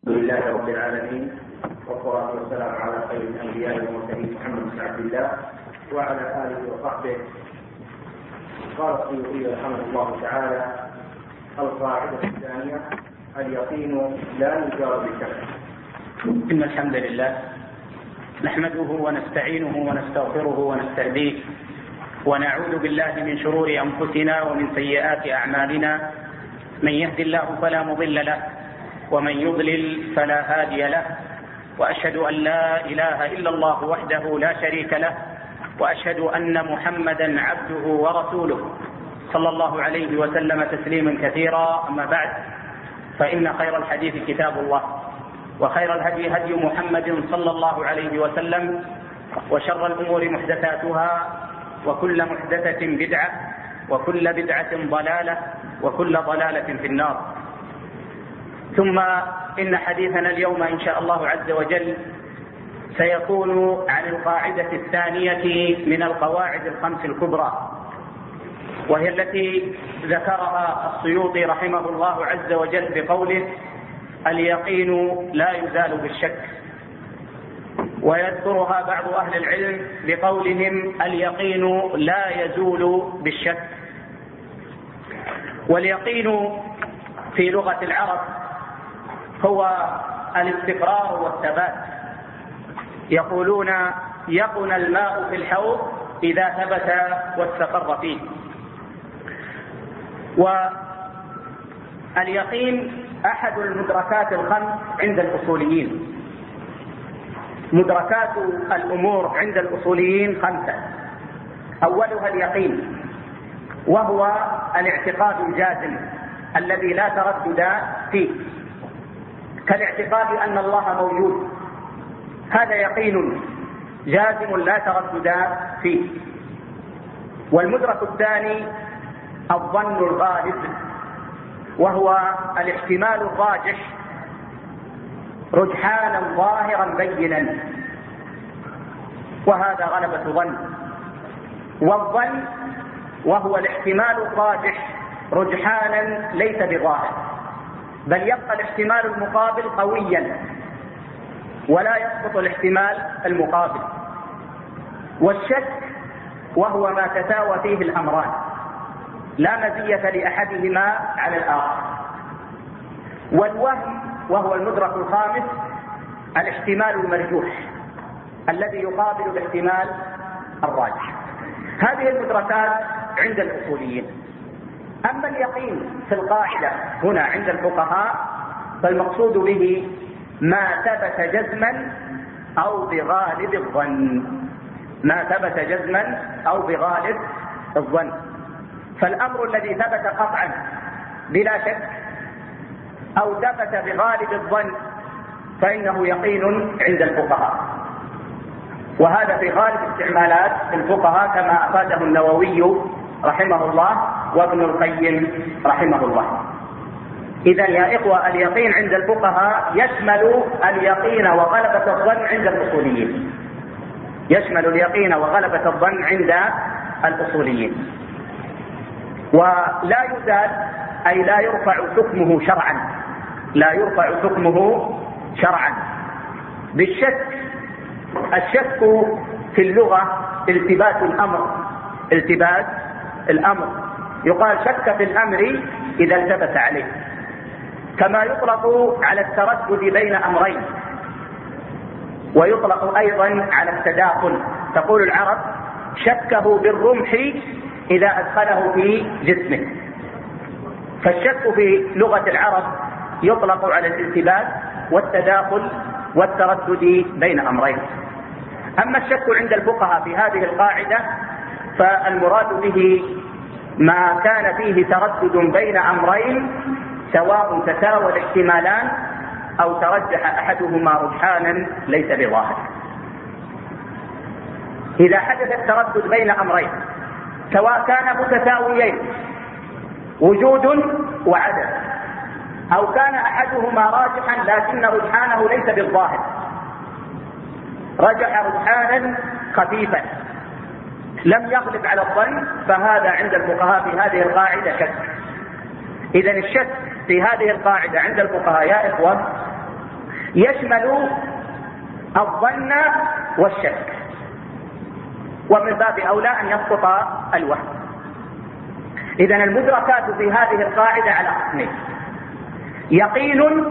الحمد لله رب العالمين، والصلاة والسلام على خير الأنبياء والمرسلين محمد بن عبد الله وعلى آله وصحبه. قال السيوطي رحمه الله تعالى: القاعدة الثانية: اليقين لا يجار بالشك. إن الحمد لله نحمده ونستعينه ونستغفره ونستهديه، ونعوذ بالله من شرور أنفسنا ومن سيئات أعمالنا. من يهد الله فلا مضل له، ومن يضلل فلا هادي له، وأشهد أن لا إله إلا الله وحده لا شريك له، وأشهد أن محمدا عبده ورسوله صلى الله عليه وسلم تسليما كثيرا. أما بعد، فإن خير الحديث كتاب الله، وخير الهدي هدي محمد صلى الله عليه وسلم، وشر الأمور محدثاتها، وكل محدثة بدعة، وكل بدعة ضلالة، وكل ضلالة في النار. ثم إن حديثنا اليوم إن شاء الله عز وجل سيكون عن القاعدة الثانية من القواعد الخمس الكبرى، وهي التي ذكرها السيوطي رحمه الله عز وجل بقوله: اليقين لا يزال بالشك. ويذكرها بعض أهل العلم بقولهم: اليقين لا يزول بالشك. واليقين في لغة العرب هو الاستقرار والثبات. يقولون: يقن الماء في الحوض إذا ثبت واستقر فيه. واليقين أحد المدركات الخمس عند الأصوليين. مدركات الأمور عند الأصوليين خمسة: أولها اليقين، وهو الاعتقاد الجازم الذي لا تردد فيه، كالاعتقاد أن الله موجود، هذا يقين جازم لا تردد فيه. والمدرك الثاني الظن الغالب، وهو الاحتمال الراجح رجحانا ظاهرا بينا، وهذا غلبة ظن. والظن وهو الاحتمال الراجح رجحانا ليس بظاهر، بل يبقى الاحتمال المقابل قويا ولا يسقط الاحتمال المقابل. والشك وهو ما تساوى فيه الأمران، لا مزية لأحدهما على الآخر. والوهم وهو المدرك الخامس الاحتمال المرجوح الذي يقابل الاحتمال الراجح. هذه المدركات عند الأصوليين. أما اليقين في القاعدة هنا عند الفقهاء فالمقصود به ما ثبت جزما أو بغالب الظن. ما ثبت جزما أو بغالب الظن. فالأمر الذي ثبت قطعا بلا شك أو ثبت بغالب الظن فإنه يقين عند الفقهاء، وهذا في غالب استعمالات الفقهاء كما أفاده النووي رحمه الله وابن القيم رحمه الله. إذن يا إخوة، اليقين عند الفقهاء يشمل اليقين وغلبة الظن عند الأصوليين. يشمل اليقين وغلبة الظن عند الأصوليين. ولا يزال أي لا يرفع حكمه شرعا، لا يرفع حكمه شرعا بالشك. الشك في اللغة التباس الأمر، التباس الأمر. يقال شك في الأمر إذا التبس عليه، كما يطلق على التردد بين أمرين، ويطلق أيضا على التداخل. تقول العرب: شكه بالرمح إذا أدخله في جسمه. فالشك في لغة العرب يطلق على الالتباس والتداخل والتردد بين أمرين. أما الشك عند الفقهاء في هذه القاعدة فالمراد به ما كان فيه تردد بين أمرين، سواء تساوى الاحتمالان أو ترجح أحدهما رجحانا ليس بظاهر. إذا حدث التردد بين أمرين سواء كان متساويين وجود وعدم، أو كان أحدهما راجحا لكن رجحانه ليس بالظاهر، رجح رجحانا خفيفا لم يغلب على الظن، فهذا عند الفقهاء في هذه القاعدة شك. إذن الشك في هذه القاعدة عند الفقهاء يا إخوة يشمل الظن والشك، ومن باب أولى أن يسقط الوهم. إذن المدركات في هذه القاعدة على قسمين: يقين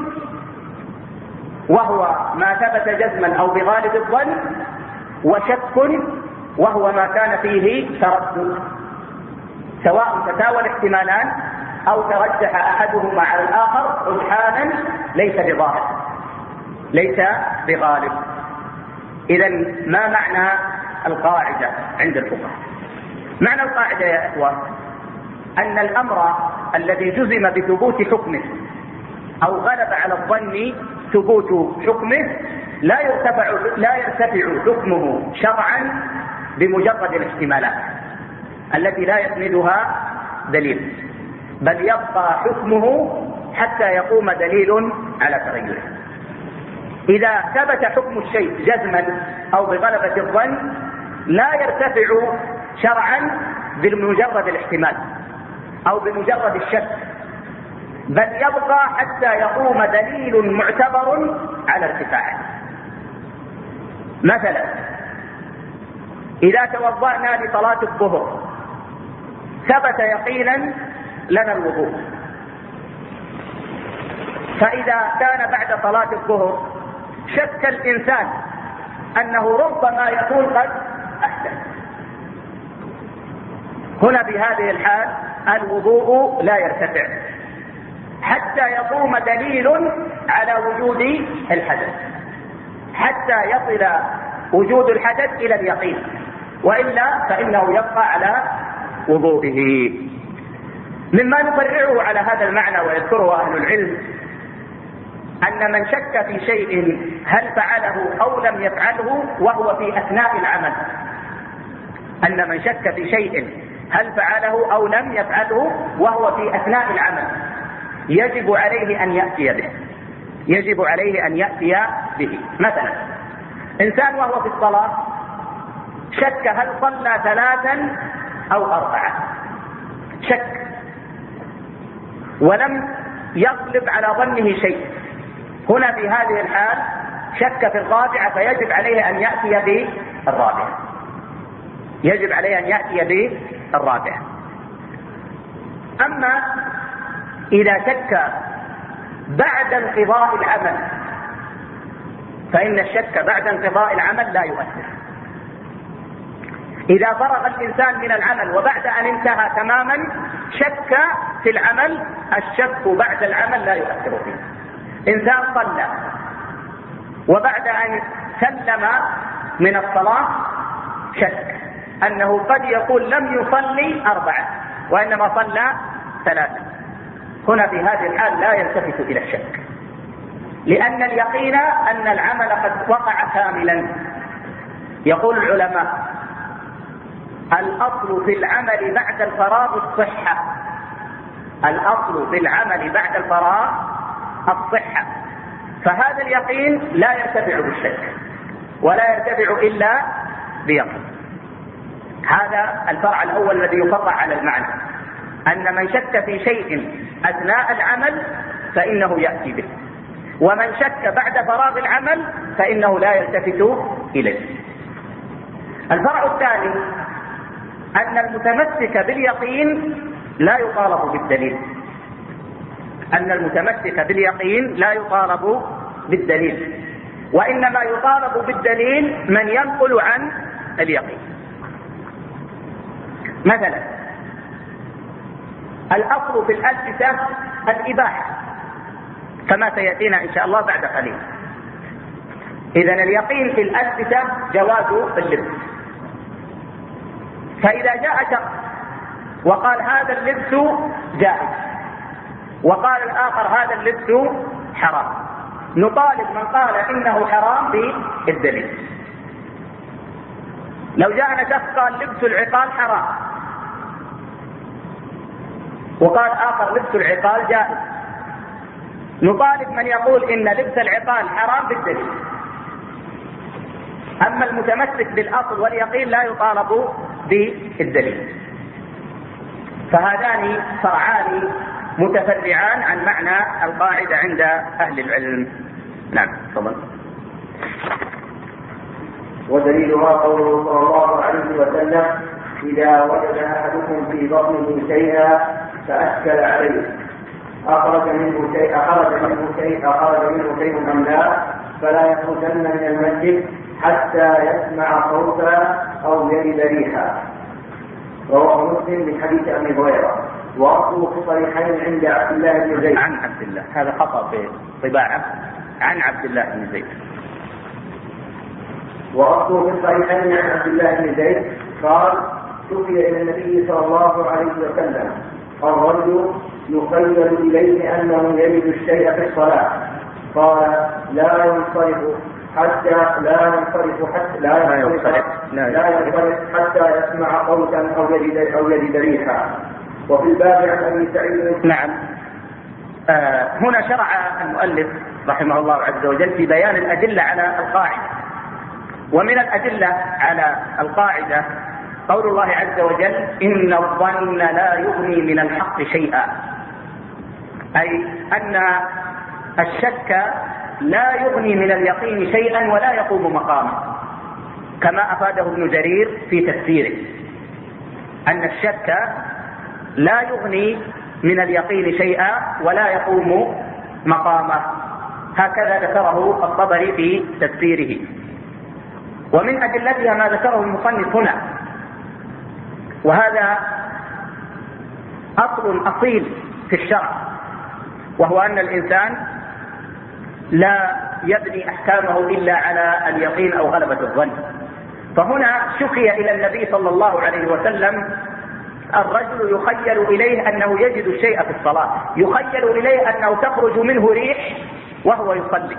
وهو ما ثبت جزما أو بغالب الظن، وشك وهو ما كان فيه تردد، سواء تساوى الاحتمالان أو ترجح أحدهما على الآخر رجحانا ليس بظاهر ليس بغالب. إذن ما معنى القاعدة عند الفقهاء؟ معنى القاعدة يا إخوة أن الأمر الذي جزم بثبوت حكمه أو غلب على الظن ثبوت حكمه لا يرتفع حكمه شرعا بمجرد الاحتمالات التي لا يسندها دليل، بل يبقى حكمه حتى يقوم دليل على تغيره. إذا ثبت حكم الشيء جزما أو بغلبة الظن لا يرتفع شرعا بمجرد الاحتمال أو بمجرد الشك، بل يبقى حتى يقوم دليل معتبر على ارتفاعه. مثلا إذا توضأنا لصلاة الظهر ثبت يقينا لنا الوضوء، فإذا كان بعد صلاة الظهر شك الإنسان أنه ربما يكون قد أحدث، هنا بهذه الحال الوضوء لا يرتفع حتى يقوم دليل على وجود الحدث، حتى يصل وجود الحدث إلى اليقين، وإلا فإنه يبقى على وضوئه. مما نفرعه على هذا المعنى ويذكره أهل العلم أن من شك في شيء هل فعله أو لم يفعله وهو في أثناء العمل، أن من شك في شيء هل فعله أو لم يفعله وهو في أثناء العمل يجب عليه أن يأتي به، يجب عليه أن يأتي به. مثلا إنسان وهو في الصلاة شك هل صلى 3 أو 4، شك ولم يغلب على ظنه شيء، هنا في هذه الحال شك في الرابعة فيجب عليه أن يأتي بالرابعة، يجب عليه أن يأتي بالرابعة. أما إذا شك بعد انقضاء العمل فإن الشك بعد انقضاء العمل لا يؤثر. إذا فرغ الإنسان من العمل وبعد أن انتهى تماما شك في العمل، الشك بعد العمل لا يؤثر فيه. إنسان صلى وبعد أن سلم من الصلاة شك أنه قد يقول لم يصلي 4 وإنما صلى 3، هنا في هذه الحال لا يلتفت إلى الشك، لأن اليقين أن العمل قد وقع كاملا. يقول العلماء: الأصل في العمل بعد الفراغ الصحة، الأصل في العمل بعد الفراغ الصحة، فهذا اليقين لا يرتفع بالشك ولا يرتفع إلا بيقين. هذا الفرع الأول الذي يفرع على المعنى، أن من شك في شيء أثناء العمل فإنه يأتي به، ومن شك بعد فراغ العمل فإنه لا يلتفت إليه. الفرع الثاني أن المتمسك باليقين لا يطالب بالدليل، أن المتمسك باليقين لا يطالب بالدليل، وإنما يطالب بالدليل من ينقل عن اليقين. مثلا الأصل في الألبسة الإباحة كما سيأتينا إن شاء الله بعد قليل. إذن اليقين في الألبسة جواز اللبس، فإذا جاء شخص وقال هذا اللبس جائز وقال الآخر هذا اللبس حرام، نطالب من قال إنه حرام بالدليل. لو جاءنا شخص قال لبس العقال حرام وقال آخر لبس العقال جائز، نطالب من يقول إن لبس العقال حرام بالدليل. أما المتمسك بالأصل واليقين لا يطالب بالدليل. فهذان فرعان متفرعان عن معنى القاعدة عند أهل العلم. نعم تفضل. ودليلها قوله صلى الله عليه وسلم: إذا وجد أحدكم في بطنه شيئا فأشكل عليه أخرج منه شيء أم لا فلا يخرجن من المسجد حتى يسمع صوتا أو يجد ريحا. رواه مسلم من حديث أبي هريرة. وأصله في الصحيحين عند عبد الله بن زيد. عن عبد الله، هذا خطأ في طباعة، عن عبد الله بن زيد. وأصله في الصحيحين عن عبد الله بن زيد قال: شكي إلى النبي صلى الله عليه وسلم الرجل يخيل إليه أنه يجد الشيء في الصلاة، قال: لا ينصرف حتى يسمع صوتا أو يجد ريحا. وفي الباب عن أبي سعيد. نعم. هنا شرع المؤلف رحمه الله عز وجل في بيان الأدلة على القاعدة. ومن الأدلة على القاعدة قول الله عز وجل: إن الظن لا يغني من الحق شيئا، أي أن الشك لا يغني من اليقين شيئا ولا يقوم مقامه، كما أفاده ابن جرير في تفسيره، أن الشك لا يغني من اليقين شيئا ولا يقوم مقامه، هكذا ذكره الطبري في تفسيره. ومن أدلتها ما ذكره المصنف هنا، وهذا أصل أصيل في الشرع، وهو أن الإنسان لا يبني أحكامه إلا على اليقين أو غلبة الظن. فهنا شكي إلى النبي صلى الله عليه وسلم الرجل يخيل إليه أنه يجد الشيء في الصلاة، يخيل إليه أنه تخرج منه ريح وهو يصلي،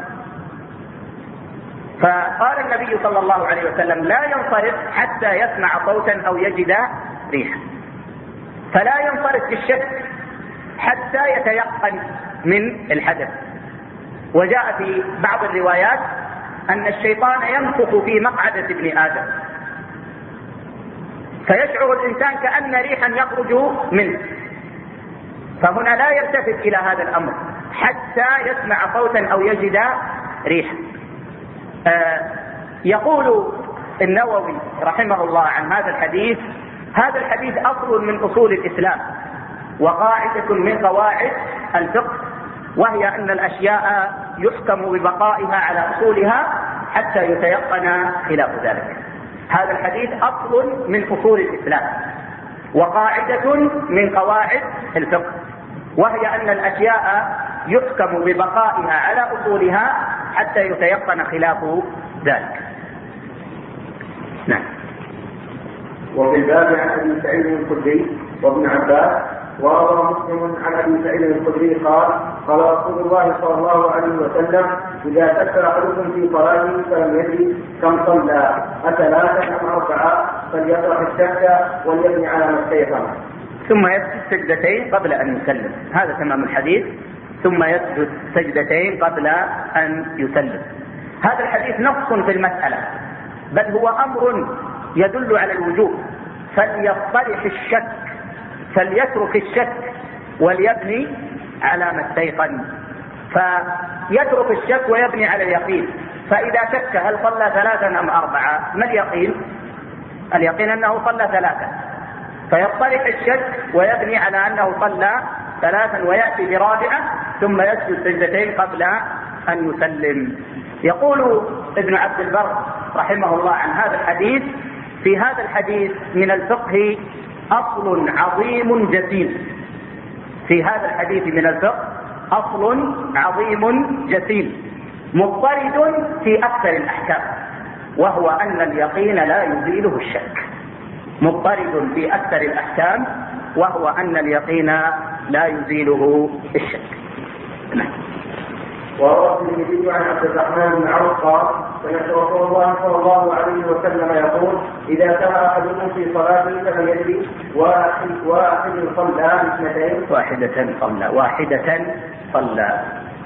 فقال النبي صلى الله عليه وسلم: لا ينصرف حتى يسمع صوتا أو يجد ريحا. فلا ينصرف بالشك حتى يتيقن من الحدث. وجاء في بعض الروايات أن الشيطان ينفخ في مقعدة ابن آدم، فيشعر الإنسان كأن ريحا يخرج منه، فهنا لا يلتفت إلى هذا الأمر حتى يسمع صوتا أو يجد ريحا. يقول النووي رحمه الله عن هذا الحديث: هذا الحديث أصل من أصول الإسلام وقاعدة من قواعد الفقه، وهي أن الأشياء يحكم ببقائها على أصولها حتى يتيقن خلاف ذلك. هذا الحديث أصل من أصول الإسلام وقاعدة من قواعد الفقه، وهي أن الأشياء يحكم ببقائها على أصولها حتى يتيقن خلاف ذلك. نعم. وفي الباب عن أبي سعيد الخدري وابن عباس. وروى مسلم عن أبي سعيد الخدري قال: قال رسول الله صلى الله عليه وسلم: إذا شك أحدكم في صلاته فلم يدري كم صلى أثلاثة أم أربعة فليطرح الشك وليبني على ما استيقن. ثم يسجد سجدتين قبل أن يسلم، هذا تمام الحديث. ثم يسجد سجدتين قبل أن يسلم. هذا الحديث نص في المسألة، بل هو أمر يدل على الوجوب. فليطرح الشك، فليترك الشك وليبني على ما استيقن. فيترك الشك ويبني على اليقين. فإذا شك هل صلى ثلاثا أم أربعة، ما اليقين؟ اليقين أنه صلى ثلاثا، فيطرح الشك ويبني على أنه صلى ثلاثا ويأتي برابعة ثم يسجد سجدتين قبل أن يسلم. يقول ابن عبد البر رحمه الله عن هذا الحديث: في هذا الحديث من الفقه أصل عظيم جسيم. في هذا الحديث من الفقه أصل عظيم جسيم مضطرد في أكثر الأحكام، وهو أن اليقين لا يزيله الشك. مضطرد في أكثر الأحكام وهو أن اليقين لا يزيله الشك. وروى الترمذي عن عبد الرحمن بن عوف قال: سمعت رسول الله صلى الله عليه وسلم يقول: إذا سمع أحدكم في صلاته فليدري واحد صلى اثنتين واحدة صلى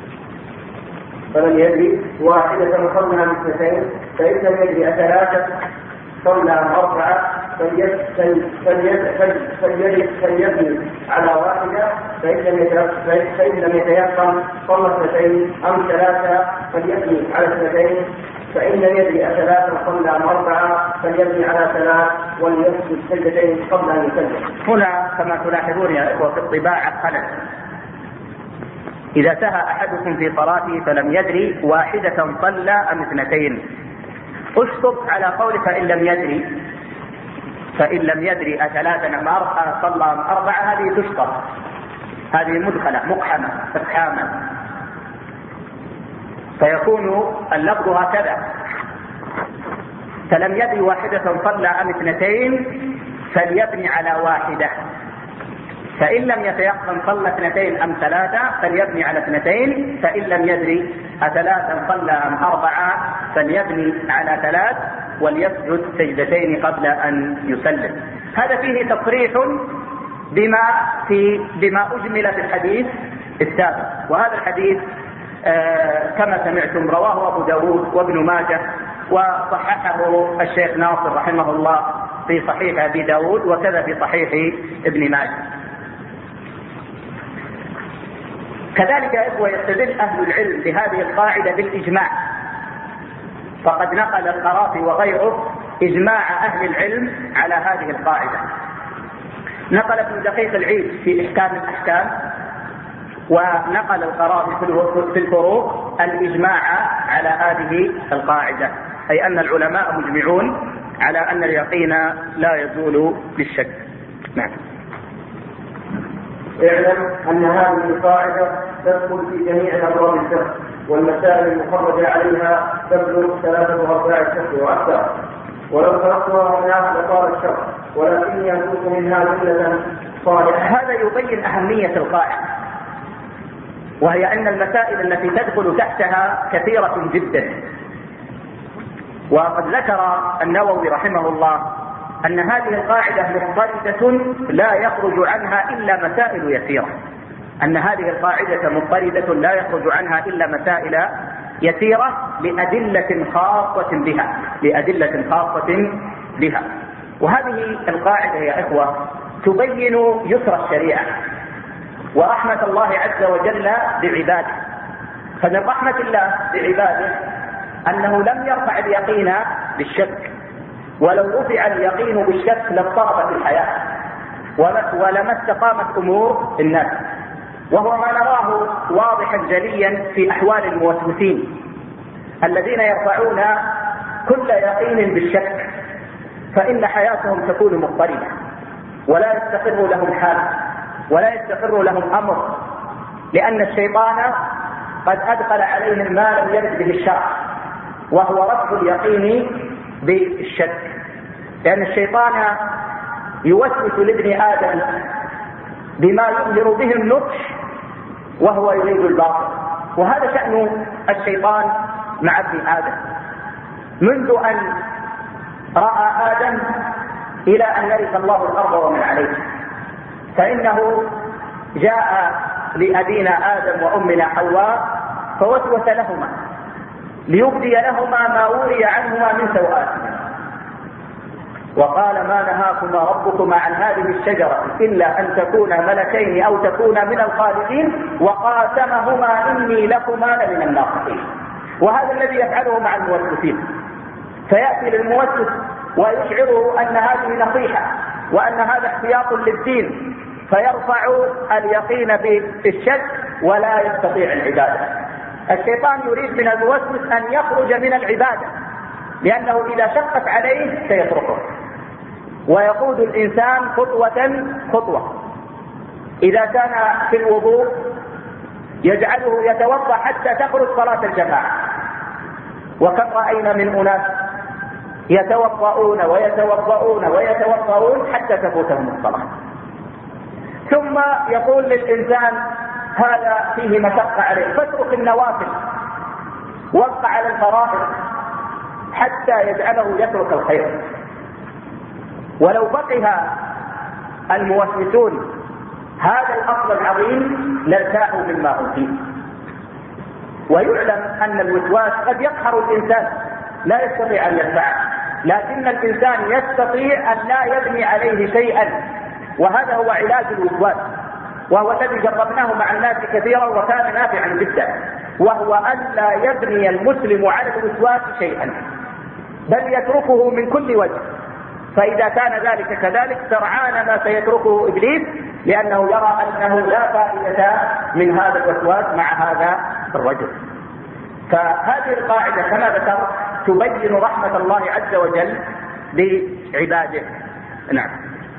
فلم يدري واحدة صلى اثنتين، فإن لم يدري أثلاثة صلى أربعة فليبني على واحدة، فإن لم يتيقن صلى 2 أم 3 فليبني على 2، فإن لم يدري أ3 صلى أم 4 فليبني على 3 وليسجد سجدتين قبل أن يسلم. هنا كما تلاحظون يا إخوة في الطباعة خلل. إذا سهى أحدكم في صلاته فلم يدري 1 صلى أم 2، اشطب على قول فإن لم يدري أ3 أم 4 صلى أم 4، هذه تشطب، هذه مدخلة مقحمة افحاما، فيكون اللفظ هكذا: فلم يدري 1 صلى أم 2 فليبني على 1، فإن لم يتيقن صلى 2 أم 3 فليبني على 2، فإن لم يدري أ3 صلى أم 4 فليبني على 3 وليسجد سجدتين قبل أن يسلم. هذا فيه تصريح بما أجمل في الحديث السابق. وهذا الحديث كما سمعتم رواه أبو داود وابن ماجه، وصححه الشيخ ناصر رحمه الله في صحيح أبي داود، وكذا في صحيح ابن ماجه. كذلك يا إخوة يستدل أهل العلم بهذه القاعدة بالإجماع، فقد نقل القرافي وغيره إجماع أهل العلم على هذه القاعدة. نقل ابن دقيق العيد في إحكام الأحكام، ونقل القرافي في الفروق الإجماع على هذه القاعدة، أي أن العلماء مجمعون على أن اليقين لا يزول بالشك. نعم. اعلم أن هذه القاعدة تدخل في جميع أبواب الفقه، والمسائل المخرجة عليها تبلغ 3 أرباع الشق وأكثر، ولو تركتها هنا لطال الشق، ولكن ينقص منها جملة صالحة. هذا يبين أهمية القاعدة، وهي أن المسائل التي تدخل تحتها كثيرة جدا. وقد ذكر النووي رحمه الله أن هذه القاعدة مضطردة لا يخرج عنها إلا مسائل يسيرة، أن هذه القاعدة مضطردة لا يخرج عنها إلا مسائل يسيرة لأدلة خاصة بها. وهذه القاعدة يا إخوة تبين يسر الشريعة ورحمة الله عز وجل بعباده. فمن رحمة الله بعباده أنه لم يرفع اليقين بالشك، ولو رفع اليقين بالشك لاضطربت الحياة ولما استقامت أمور الناس، وهو ما نراه واضحا جليا في أحوال الموسوسين الذين يرفعون كل يقين بالشك، فإن حياتهم تكون مضطربة ولا يستقر لهم حال ولا يستقر لهم أمر، لأن الشيطان قد أدخل عليهم ما لم يرد به الشرع، وهو رفع اليقين بالشك. لأن الشيطان يوسوس لابن آدم بما يظهر به النطش وهو يريد الباطل، وهذا شأن الشيطان مع ابن آدم منذ أن رأى آدم إلى أن يرث الله الأرض ومن عليها. فإنه جاء لأبينا آدم وأمنا حواء فوسوس لهما ليبدي لهما ما وري عنهما من سوآتهما، وقال: ما نهاكما ربكما عن هذه الشجرة إلا أن تكونا ملكين أو تكونا من الخالدين وقاسمهما إني لكما لمن الناصحين. وهذا الذي يفعله مع الموسوسين، فيأتي للموسوس ويشعره أن هذه نصيحة وأن هذا احتياط للدين، فيرفع اليقين بالشك ولا يستطيع العبادة. الشيطان يريد من الموسوس أن يخرج من العبادة، لأنه إذا شقت عليه سيتركه، ويقود الإنسان خطوة. إذا كان في الوضوء يجعله يتوضأ حتى تخرج صلاة الجماعة، وكم رأينا من أناس يتوضؤون حتى تفوتهم الصلاة. ثم يقول للإنسان: هذا فيه مشقة عليه، فاترك النوافل وابقى على الفرائض حتى يجعله يترك الخير. ولو بقي الموسوسون هذا الأصل العظيم لارتاحوا مما هم فيه. ويعلم أن الوسواس قد يقهر الإنسان لا يستطيع أن يدفعه، لكن الإنسان يستطيع أن لا يبني عليه شيئا، وهذا هو علاج الوسواس، وهو الذي جربناه مع الناس كثيرا وكان نافعا جدا، وهو أن لا يبني المسلم على الوسواس شيئا، بل يتركه من كل وجه. فإذا كان ذلك كذلك سرعان ما سيتركه إبليس، لأنه يرى أنه لا فائدة من هذا الوسواس مع هذا الرجل. فهذه القاعدة كما ذكرت تبين رحمة الله عز وجل بعباده. نعم.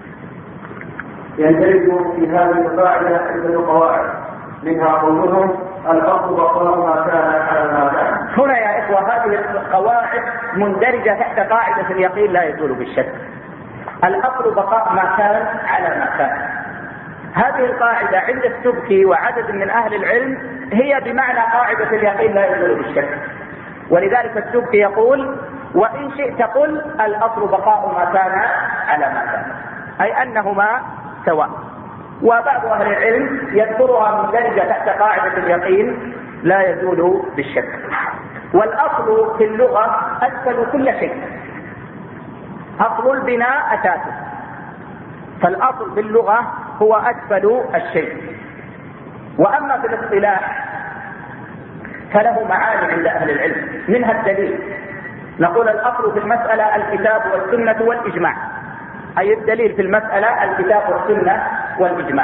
يندرج في هذه القاعدة عدة قواعد، منها قولهم الأصل بقاء ما كان على ما كان. هنا يا إخوة هذه القواعد مندرجة تحت قاعدة اليقين لا يزول بالشك. الأصل بقاء ما كان على ما كان. هذه القاعدة عند السبكي وعدد من أهل العلم هي بمعنى قاعدة اليقين لا يزول بالشك، ولذلك السبكي يقول وإن شئت قل الأصل بقاء ما كان على ما كان، أي أنهما سواء. وبعض أهل العلم يذكرها مندرجة تحت قاعدة اليقين لا يزول بالشك. والأصل في اللغة أسفل كل شيء، أصل البناء أساسه، فالأصل في اللغة هو أسفل الشيء. وأما في الاصطلاح فله معاني عند أهل العلم، منها الدليل. نقول الأصل في المسألة الكتاب والسنة والإجماع، أي الدليل في المسألة الكتاب والسنة والإجماع.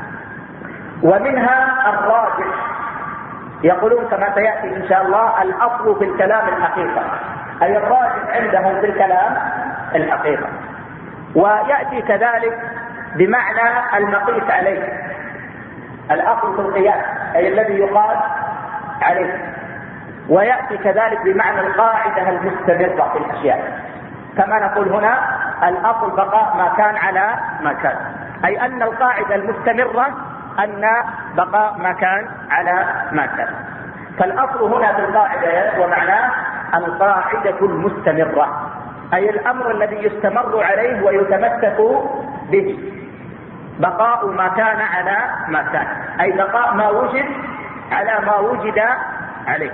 ومنها الراجح، يقولون كما سيأتي إن شاء الله الأصل في الكلام الحقيقة، أي الراجح عندهم في الكلام الحقيقة. ويأتي كذلك بمعنى المقيس عليه، الأصل في القياس أي الذي يقاس عليه. ويأتي كذلك بمعنى القاعدة المستمرة في الأشياء، كما نقول هنا الأصل بقاء ما كان على ما كان، أي أن القاعدة المستمرة أن بقاء ما كان على ما كان. فالأصل هنا في القاعدة ومعناه القاعدة المستمرة، أي الأمر الذي يستمر عليه ويتمسك به، بقاء ما كان على ما كان، أي بقاء ما وجد على ما وجد عليه.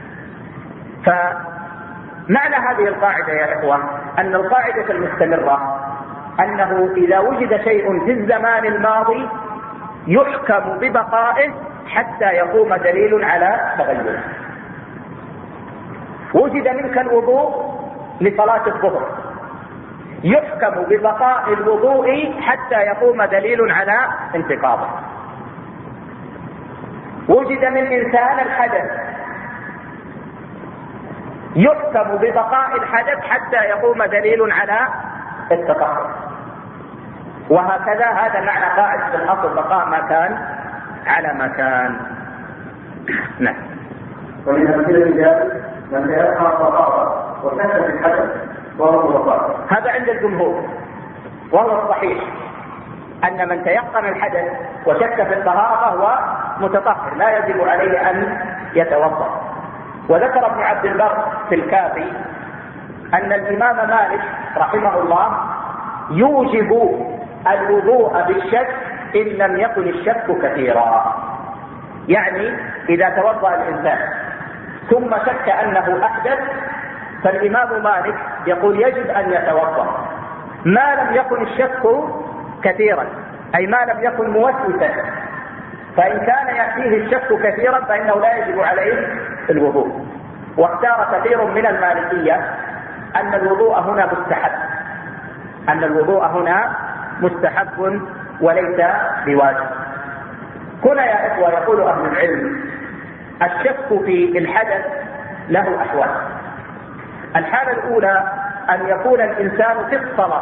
فمعنى هذه القاعدة يا إخوة أن القاعدة المستمرة أنه إذا وجد شيء في الزمان الماضي يحكم ببقائه حتى يقوم دليل على تغيره. وجد منك الوضوء لصلاة الظهر، يحكم ببقاء الوضوء حتى يقوم دليل على انتقاضه. وجد من إنسان الحدث، يحكم ببقاء الحدث حتى يقوم دليل على التطهر. وهكذا هذا معنى قاعدة الأصل بقاء ما كان على ما كان. نعم. ومن أمثلة ذلك من يقع الطهارة وشك في الحدث وهو مطهر. هذا عند الجمهور، وهو الصحيح أن من تيقن الحدث وشك في الطهارة فهو متطهر لا يجب عليه أن يتوضأ. وذكر ابن عبد البر في الكافي أن الإمام مالك رحمه الله يوجب الوضوء بالشك إن لم يكن الشك كثيرا، يعني إذا توضأ الإنسان ثم شك أنه أحدث فالإمام مالك يقول يجب أن يتوضأ ما لم يكن الشك كثيرا، أي ما لم يكن موسوسا. فإن كان يأتيه الشك كثيرا فإنه لا يجب عليه الوضوء. واختار كثير من المالكية أن الوضوء هنا مستحب، أن الوضوء هنا مستحب وليس بواجب. هنا يا إخوة يقول أهل العلم الشك في الحدث له أحوال. الحالة الأولى أن يكون الإنسان في الصلاة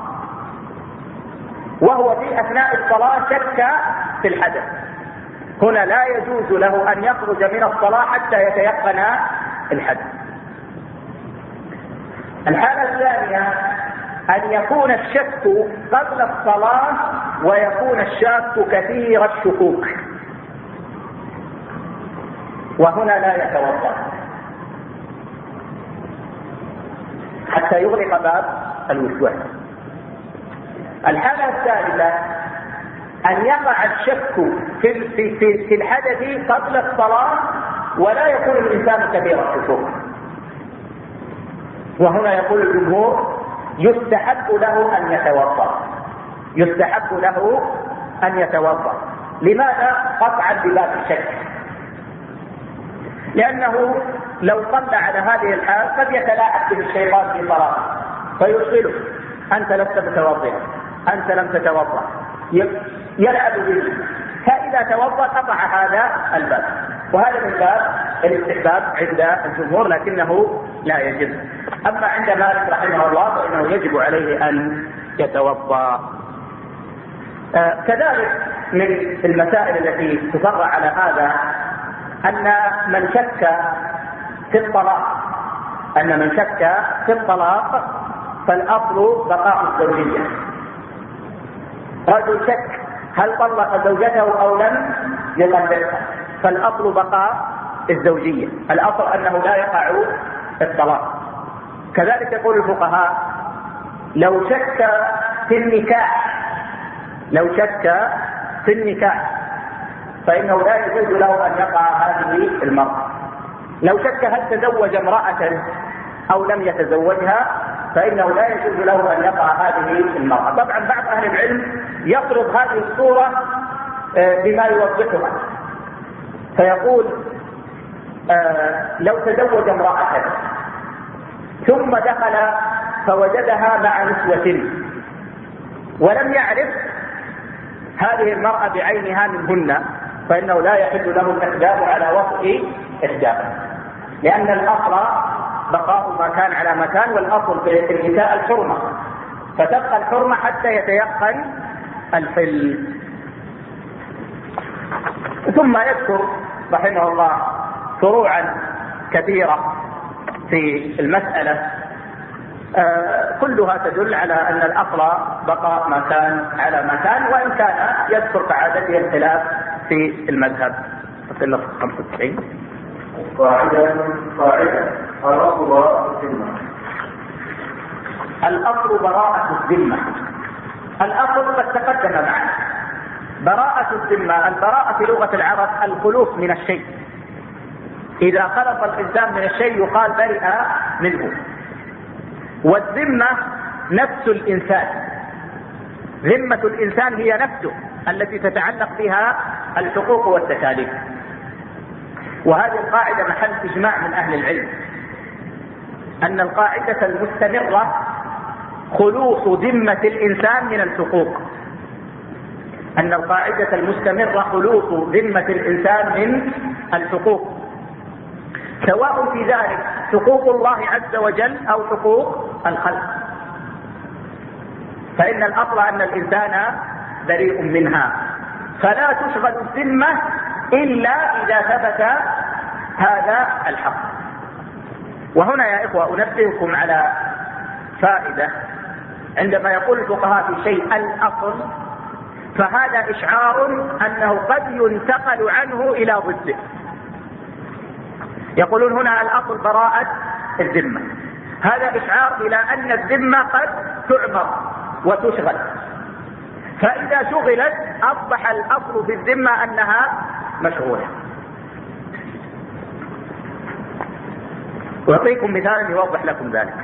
وهو في أثناء الصلاة شك في الحدث، هنا لا يجوز له أن يخرج من الصلاة حتى يتيقن الحدث. الحالة الثانية أن يكون الشك قبل الصلاة ويكون الشاك كثير الشكوك، وهنا لا يتوضأ حتى يغلق باب الوسواس. الحالة الثالثة أن يقع الشك في الحدث قبل الصلاة ولا يكون الإنسان كثير الشكوك، وهنا يقول الجمهور يستحب له أن يتوضأ، يستحب له أن يتوضأ. لماذا؟ قطعا بباب الشك، لأنه لو صلى على هذه الحال قد يتلاعب به الشيطان في صلاته فيشغله، أنت لست متوضئا، أنت لم تتوضأ، يلعب به، فإذا توضأ قطع هذا الباب. وهذا من باب الاستحباب عند الجمهور، لكنه لا يجب. أما عند مالك رحمه الله فإنه يجب عليه أن يتوضأ. كذلك من المسائل التي تفرع على هذا أن من شك في الطلاق، أن من شك في الطلاق فالأصل بقاء الزوجية. رجل شك هل طلق زوجته أو لم يطلقها، فالأصل بقاء الزوجية، الأصل أنه لا يقع الطلاق. كذلك يقول الفقهاء لو شك في النكاح، لو شك في النكاح فإنه لا يجوز له أن يقع هذه المرأة. لو شك هل تزوج امرأة أو لم يتزوجها فإنه لا يجوز له أن يقع هذه المرأة. طبعا بعض أهل العلم يفرض هذه الصورة بما يوضحها، فيقول لو تزوج امرأة ثم دخل فوجدها مع نسوة ولم يعرف هذه المرأة بعينها منهن فإنه لا يحل له الإحداث على وطئ إحداثها، لأن الأصل بقاء ما كان على مكان، والأصل في النساء الحرمة، فتبقى الحرمة حتى يتيقن الحل. ثم يذكر رحمه الله فروعا كثيرة في المسألة كلها تدل على أن الأصل بقاء ما كان على مكان، وإن كان يذكر كعادته الخلاف في المذهب. فصل 95 قاعدة الأصل براءة الذمة. الأصل براءة الذمة. الأصل قد تقدم معنا براءة الذمة. البراءة في لغة العرب الخلوص من الشيء، إذا خلص الإنسان من الشيء يقال برئ منه. والذمة نفس الإنسان، ذمة الإنسان هي نفسه التي تتعلق بها الحقوق والتكاليف. وهذه القاعدة محل إجماع من أهل العلم، أن القاعدة المستمرة خلوص ذمة الإنسان من الحقوق، أن القاعدة المستمرة خلوص ذمة الإنسان من الحقوق، سواء في ذلك حقوق الله عز وجل أو حقوق الخلق، فإن الأصل أن الإنسان بريء منها، فلا تشغل الذمة إلا إذا ثبت هذا الحق. وهنا يا إخوة أنبهكم على فائدة، عندما يقول الفقهاء في شيء الأصل فهذا إشعار أنه قد ينتقل عنه إلى ضده. يقولون هنا الأصل براءة الذمة، هذا إشعار إلى أن الذمة قد تعمر وتشغل، فإذا شغلت أصبح الأصل في الذمة أنها مشغولة. أعطيكم مثال يوضح لكم ذلك.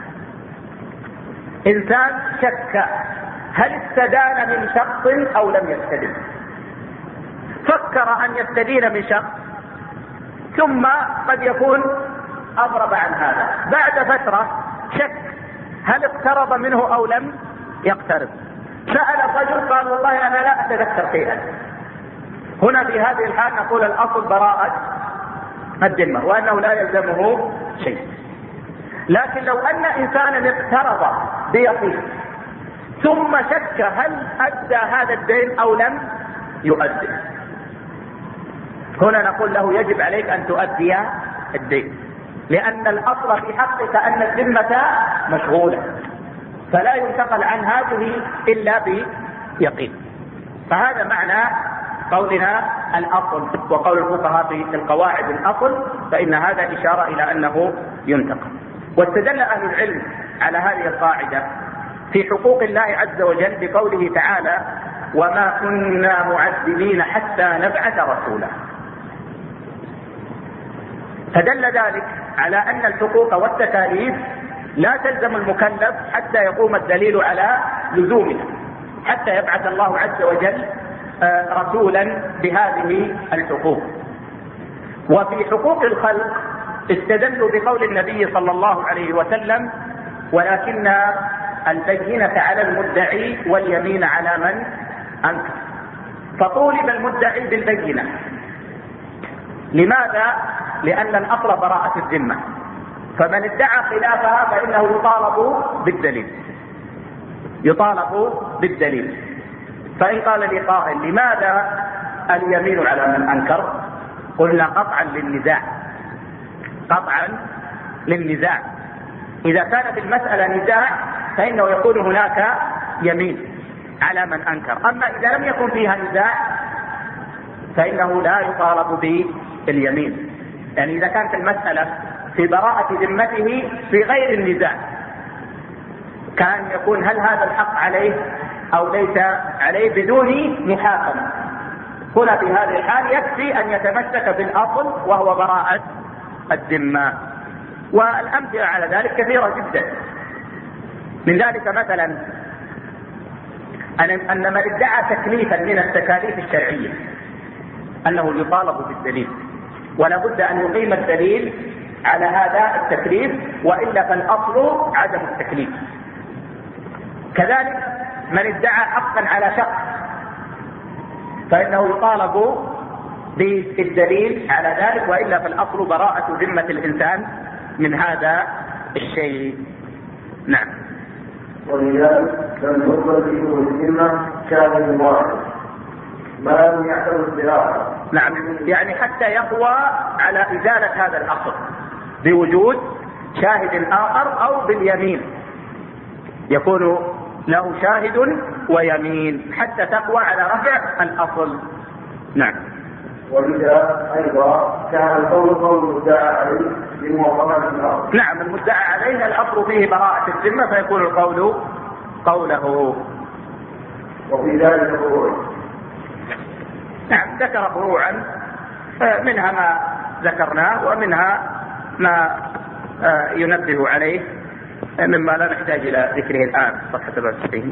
إنسان شك هل استدان من شخص أو لم يستدن، فكر أن يستدين من شخص ثم قد يكون أضرب عن هذا، بعد فترة شك هل اقترب منه أو لم يقترب، سأل الرجل قال والله أنا لا أتذكر شيئا. هنا في هذه الحال نقول الأصل براءة الذمة وأنه لا يلزمه شيء. لكن لو أن إنسانا اقترض بيقين ثم شك هل أدى هذا الدين أو لم يؤدي، هنا نقول له يجب عليك أن تؤدي الدين، لأن الأصل في حقك أن الذمة مشغولة، فلا ينتقل عن هذه إلا بيقين. فهذا معنى قولنا الأصل، وقول الفقهاء في القواعد الأصل، فإن هذا إشارة إلى أنه ينتقل. واستدل أهل العلم على هذه القاعدة في حقوق الله عز وجل بقوله تعالى وما كنا معذبين حتى نبعث رسولا، فدل ذلك على أن الحقوق والتكاليف لا تلزم المكلف حتى يقوم الدليل على لزومها، حتى يبعث الله عز وجل رسولا بهذه الحقوق. وفي حقوق الخلق استدلوا بقول النبي صلى الله عليه وسلم: ولكن البينة على المدعي واليمين على من أنكر. فطولب المدعي بالبينة. لماذا؟ لأن الأصل براءة الذمة، فمن ادعى خلافها فإنه يطالب بالدليل. فإن قال لي قائل: لماذا اليمين على من أنكر؟ قلنا قطعا للنزاع. إذا كان في المسألة نزاع فإنه يكون هناك يمين على من أنكر. أما إذا لم يكن فيها نزاع فإنه لا يطالب باليمين. يعني إذا كانت المسألة في براءة ذمته في غير النزاع، كان يكون هل هذا الحق عليه أو ليس عليه بدون محاكمة. هنا في هذه الحال يكفي أن يتمسك بالأصل وهو براءة الذمة. والأمثلة على ذلك كثيرة جدا. من ذلك مثلا أن من ادعى تكليفا من التكاليف الشرعية أنه يطالب بالدليل، ولا بد أن يقيم الدليل على هذا التكليف، وإلا فالأصل عدم التكليف. كذلك من ادعى حقا على شخص فإنه يطالب بالدليل على ذلك، وإلا فالأصل براءة ذمة الإنسان من هذا الشيء. نعم. ولذلك لم يقبل في الذمة شاهد واحد ما لم يعتبر بآخر. نعم، يعني حتى يقوى على إزالة هذا الأصل بوجود شاهد آخر أو باليمين، يكون له شاهد ويمين حتى تقوى على رفع الأصل. نعم. ولذا أيضا كان القول المدعى عليه بموافقة الأصل. نعم، المدعى عليه الأصل فيه براءة الذمة فيكون القول قوله. وفي ذلك فروع. نعم، ذكر فروعا منها ما ذكرناه ومنها ما ينبه عليه مما لا نحتاج إلى ذكره الآن. صفحة 67.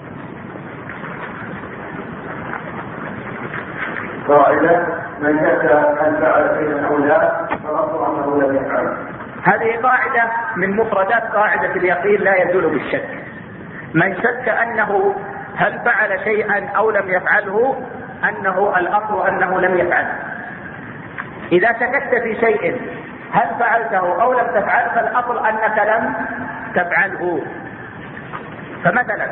قاعدة: من شك أن فعل شيئا أو لا فالأصل أنه لم يفعله. هذه قاعدة من مفردات قاعدة اليقين لا يزول بالشك. من شك أنه هل فعل شيئا أو لم يفعله أنه الأصل أنه لم يفعله. إذا شككت في شيء هل فعلته أو لم تفعل فالأصل أنك لم تفعله. فمثلا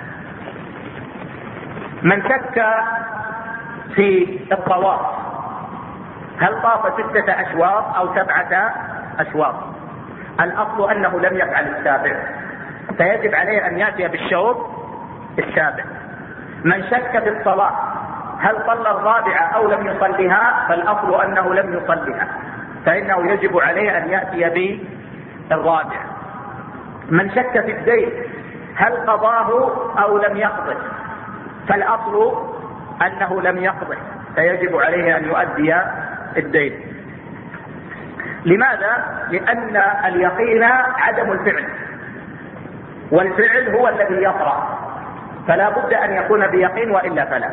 من شك في الطواف هل طاف 6 أشواط أو 7 أشواط، الأصل أنه لم يفعل السابع، فيجب عليه أن يأتي بالشوط السابع. من شك في الصلاة هل صلى 4 أو لم يصلها فالأصل أنه لم يصلها، فإنه يجب عليه أن يأتي بالرابع. من شك في الدين هل قضاه أو لم يقضه فالأصل أنه لم يقضه، فيجب عليه أن يؤدي الدين. لماذا؟ لأن اليقين عدم الفعل، والفعل هو الذي يطرأ، فلا بد أن يكون بيقين وإلا فلا.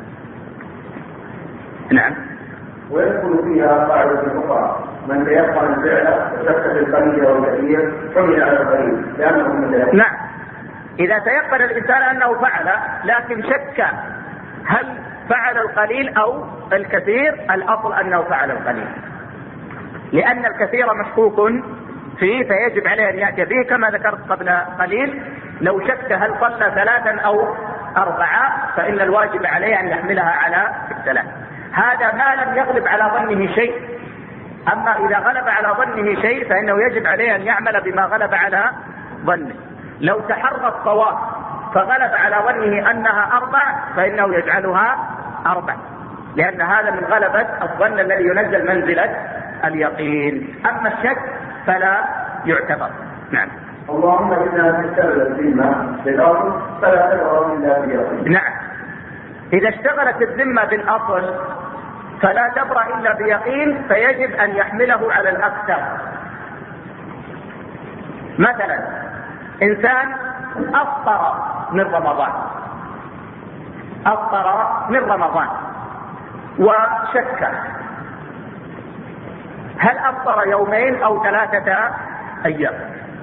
نعم. ويدخل فيها قاعدة أخرى: من تيقن الفعل شك في القليل والكثير حمل على القليل لأنه من ذلك. نعم، إذا تيقن الإنسان أنه فعل لكن شك هل فعل القليل أو الكثير، الأصل أنه فعل القليل، لأن الكثير مشكوك فيه فيجب عليه أن يأتي به. كما ذكرت قبل قليل لو شك هل صلى 3 أو 4 فإن الواجب عليه أن يحملها على 3. هذا ما لم يغلب على ظنه شيء. أما إذا غلب على ظنه شيء فإنه يجب عليه أن يعمل بما غلب على ظنه. لو تحرى الصواب فغلب على ظنه أنها 4 فإنه يجعلها 4، لأن هذا من غلبة الظن الذي ينزل منزلة اليقين. أما الشك فلا يعتبر. نعم. اللهم إنها تشتغل الذمة بالأصل فلا تبرأ إلا بيقين. نعم، إذا اشتغلت الذمة بالأصل فلا تبرأ إلا بيقين، فيجب أن يحمله على الأكثر. مثلا إنسان أفطر من رمضان وشك هل أفطر يومين أو 3 أيام،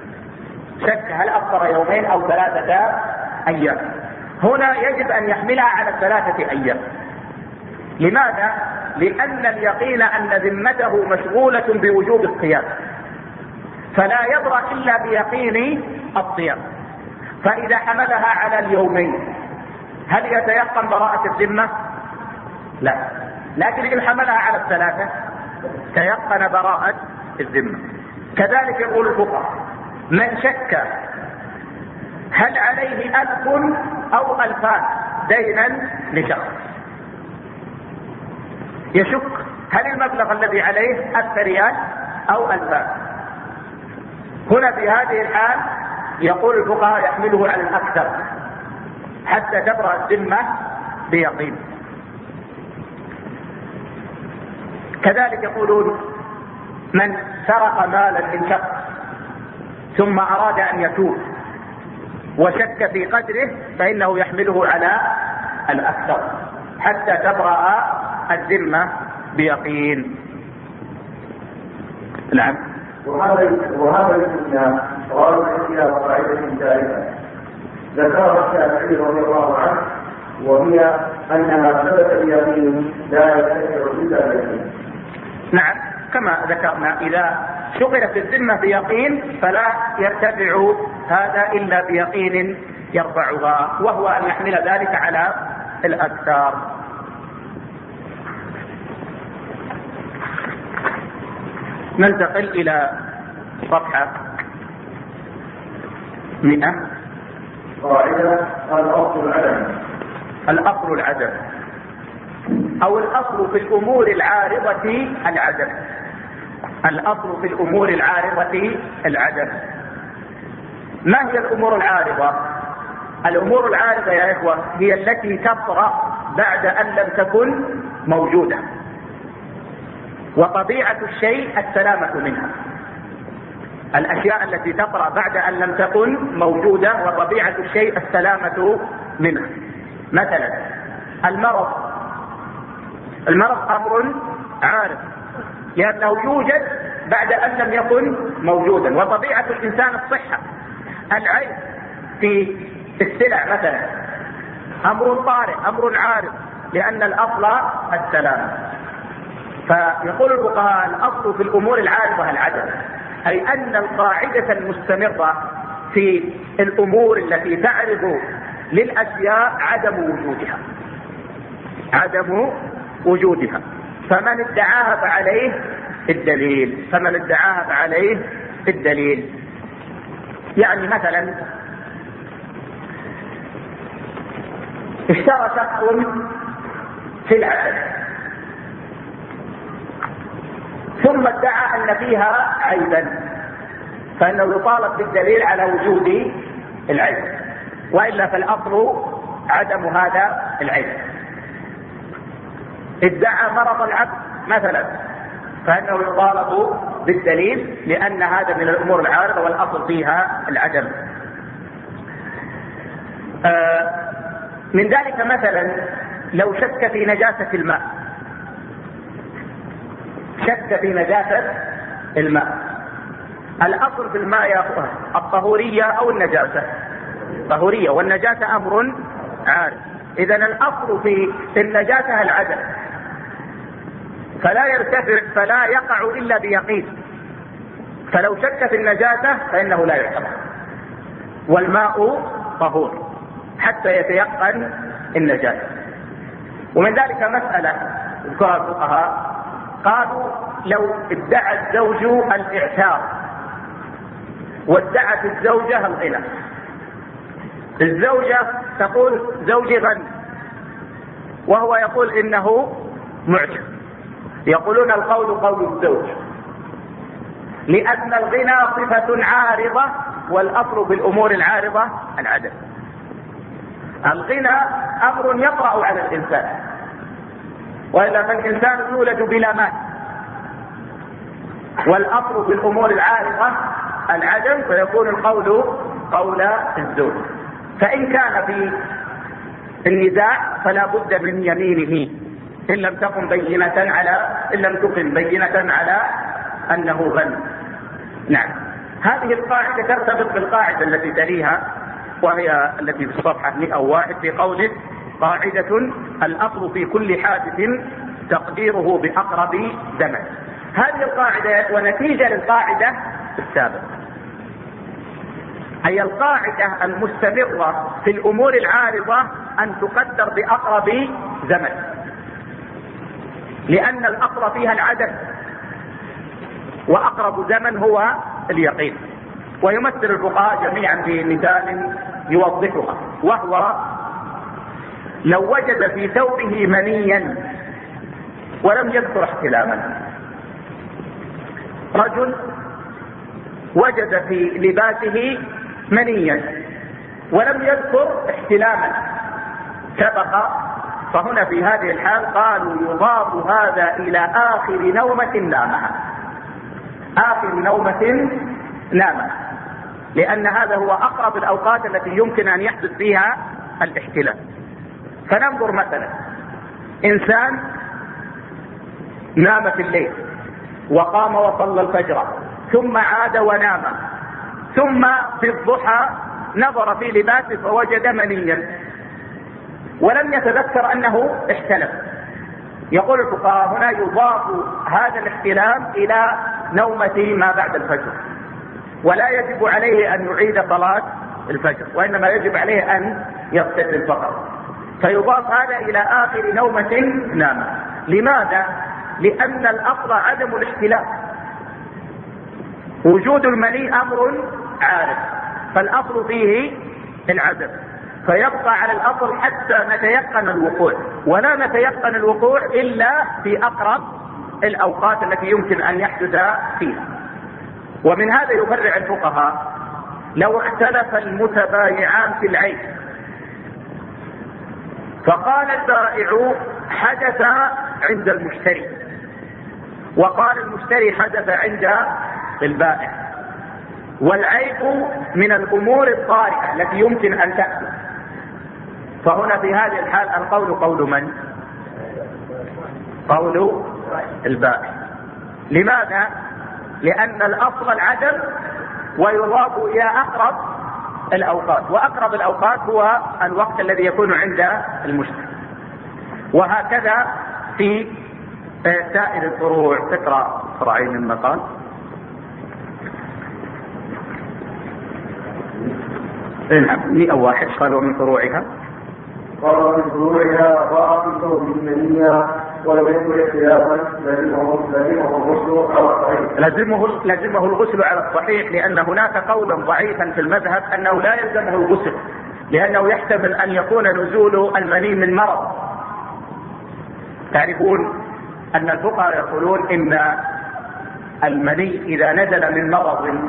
هنا يجب أن يحملها على 3 أيام. لماذا؟ لأن اليقين أن ذمته مشغولة بوجوب الصيام، فلا يبرأ إلا بيقين الصيام. فإذا حملها على اليومين هل يتيقن براءة الذمة؟ لا. لكن إن حملها على 3 تيقن براءة الذمة. كذلك يقول الفقهاء: من شك هل عليه 1000 أو 2000 دينا لشخص، يشك هل المبلغ الذي عليه 1000 ريال أو 2000، هنا في هذه الحال يقول الفقهاء يحمله على الأكثر حتى تبرأ الذمة بيقين. كذلك يقولون: من سرق مالا من شخص ثم أراد أن يتوب وشك في قدره فإنه يحمله على الأكثر حتى تبرأ الذمة بيقين. نعم. وهذا الاستثناء راجع إلى قاعدة ثالثة ذكرها الشافعي رضي الله عنه، وهي أنها ثبت اليقين لا يرتفع إلا اليقين. نعم، كما ذكرنا إذا شغلت الذمة بيقين فلا يرتفع هذا إلا بيقين يرفعها، وهو أن يحمل ذلك على الأكثر. ننتقل إلى صفحة 100. قاعدة الأصل العدم، أو الأصل في الأمور العارضة العدم. الأصل في الأمور العارضة العدم. ما هي الأمور العارضة؟ الأمور العارضة يا إخوة هي التي تطرأ بعد أن لم تكن موجودة، وطبيعة الشيء السلامة منها. الأشياء التي تطرأ بعد أن لم تكن موجودة وطبيعة الشيء السلامة منها. مثلا المرض أمر عارض لأنه يوجد بعد أن لم يكن موجودا، وطبيعة الإنسان الصحة. العيب في السلع مثلا أمر طارئ، أمر عارض، لأن الأصل السلام. فيقول الفقهاء: الأصل في الأمور العارضة العدم، أي أن القاعدة المستمرة في الأمور التي تعرض للأشياء عدم وجودها. فمن ادعاها فعليه الدليل. يعني مثلا اشترى شخص في العسل ثم ادعى أن فيها عيبا، فإنه يطالب بالدليل على وجود العيب، وإلا فالأصل عدم هذا العيب. ادعى مرض العبد مثلا فإنه يطالب بالدليل، لأن هذا من الأمور العارضة والأصل فيها العدم. من ذلك مثلا لو شك في نجاسة الماء، الأصل في الماء يا أخوان الطهورية أو النجاسة، طهورية، والنجاسة أمر عارض. إذن الأصل في النجاسة العدم، فلا يقع إلا بيقين. فلو شك في النجاسة فإنه لا يعتبر، والماء طهور حتى يتيقن النجاسة. ومن ذلك مسألة ذكرها الفقهاء، قالوا: لو ادعى الزوج الإعتار وادعت الزوجة الغنى، الزوجة تقول زوجي غني وهو يقول إنه معجب، يقولون القول قول الزوج، لأن الغنى صفة عارضة، والأصل بالأمور العارضة العدم. الغنى أمر يطرأ على الإنسان، وإلا فالإنسان يولد بلا مال، والأصل بالأمور العارضة العدم فيكون القول قول الزور. فإن كان في النزاع فلا بد من يمينه إن لم تكن بينة على أنه غني. نعم. هذه القاعدة ترتبط بالقاعدة التي تليها وهي التي في الصفحة 101 في قوله قاعدة الأصل في كل حادث تقديره بأقرب زمن. هذه القاعدة ونتيجة للقاعدة السابقة، أي القاعدة المستمرة في الأمور العارضة أن تقدر بأقرب زمن، لأن الأصل فيها العدم، وأقرب زمن هو اليقين. ويمثل الفقهاء جميعا بمثال يوضحها، وهو لو وجد في ثوبه منيا ولم يذكر احتلاما. رجل وجد في لباسه منيا ولم يذكر احتلاما سبق، فهنا في هذه الحال قالوا يضاف هذا إلى آخر نومة نامها، آخر نومة نامها، لأن هذا هو أقرب الأوقات التي يمكن أن يحدث فيها الاحتلام. فننظر مثلا إنسان نام في الليل وقام وصلى الفجر ثم عاد ونام، ثم في الضحى نظر في لباسه فوجد منيا ولم يتذكر أنه احتلم. يقول الفقهاء هنا يضاف هذا الاحتلام إلى نومة ما بعد الفجر، ولا يجب عليه أن يعيد صلاة الفجر، وإنما يجب عليه أن يغتسل فقط. فيضاف هذا إلى آخر نومة نام. لماذا؟ لأن الأصل عدم الاحتلام، وجود المني أمر عارف، فالأصل فيه العدم، فيبقى على الأصل حتى نتيقن الوقوع، ولا نتيقن الوقوع إلا في أقرب الأوقات التي يمكن أن يحدث فيها. ومن هذا يفرع الفقهاء لو اختلف المتبايعان في العين فقال البائع حدث عند المشتري وقال المشتري حدث عند البائع، والعيب من الأمور الطارئة التي يمكن أن تحدث، فهنا في هذه الحال القول قول من؟ قول البائع. لماذا؟ لأن الأصل العدم ويضاف إلى أقرب الأوقات، وأقرب الأوقات هو الوقت الذي يكون عند المشتري. وهكذا في سائر الفروع. تقرأ فرعين المقال. نعم. 101 قالوا من فروعها قال من فروعها ضاء ثوب المنية ولو يكن اختلافا لازمه الغسل على الصحيح، لأن هناك قولا ضعيفا في المذهب أنه لا يلزمه الغسل، لأنه يحتمل أن يكون نزول المني من مرض. تعرفون أن الفقهاء يقولون إن المني إذا نزل من مرض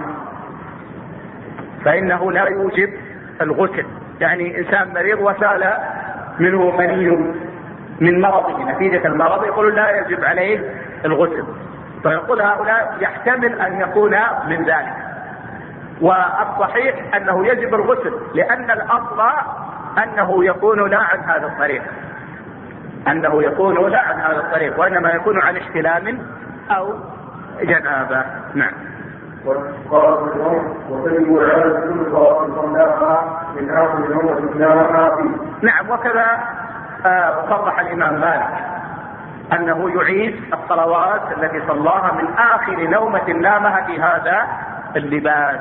فإنه لا يوجب الغسل. يعني إنسان مريض وسال منه مني من مرضه نتيجة المرض، يقول لا يجب عليه الغسل. فيقول هؤلاء يحتمل أن يكون من ذلك، والصحيح أنه يجب الغسل، لأن الأصل أنه يكون لا عن هذا الطريق، وإنما يكون عن احتلام أو جنابة. نعم. نعم. وكذا صرح الإمام مالك أنه يعيد الصلوات التي صلاها من آخر نومة نامها في هذا اللباس.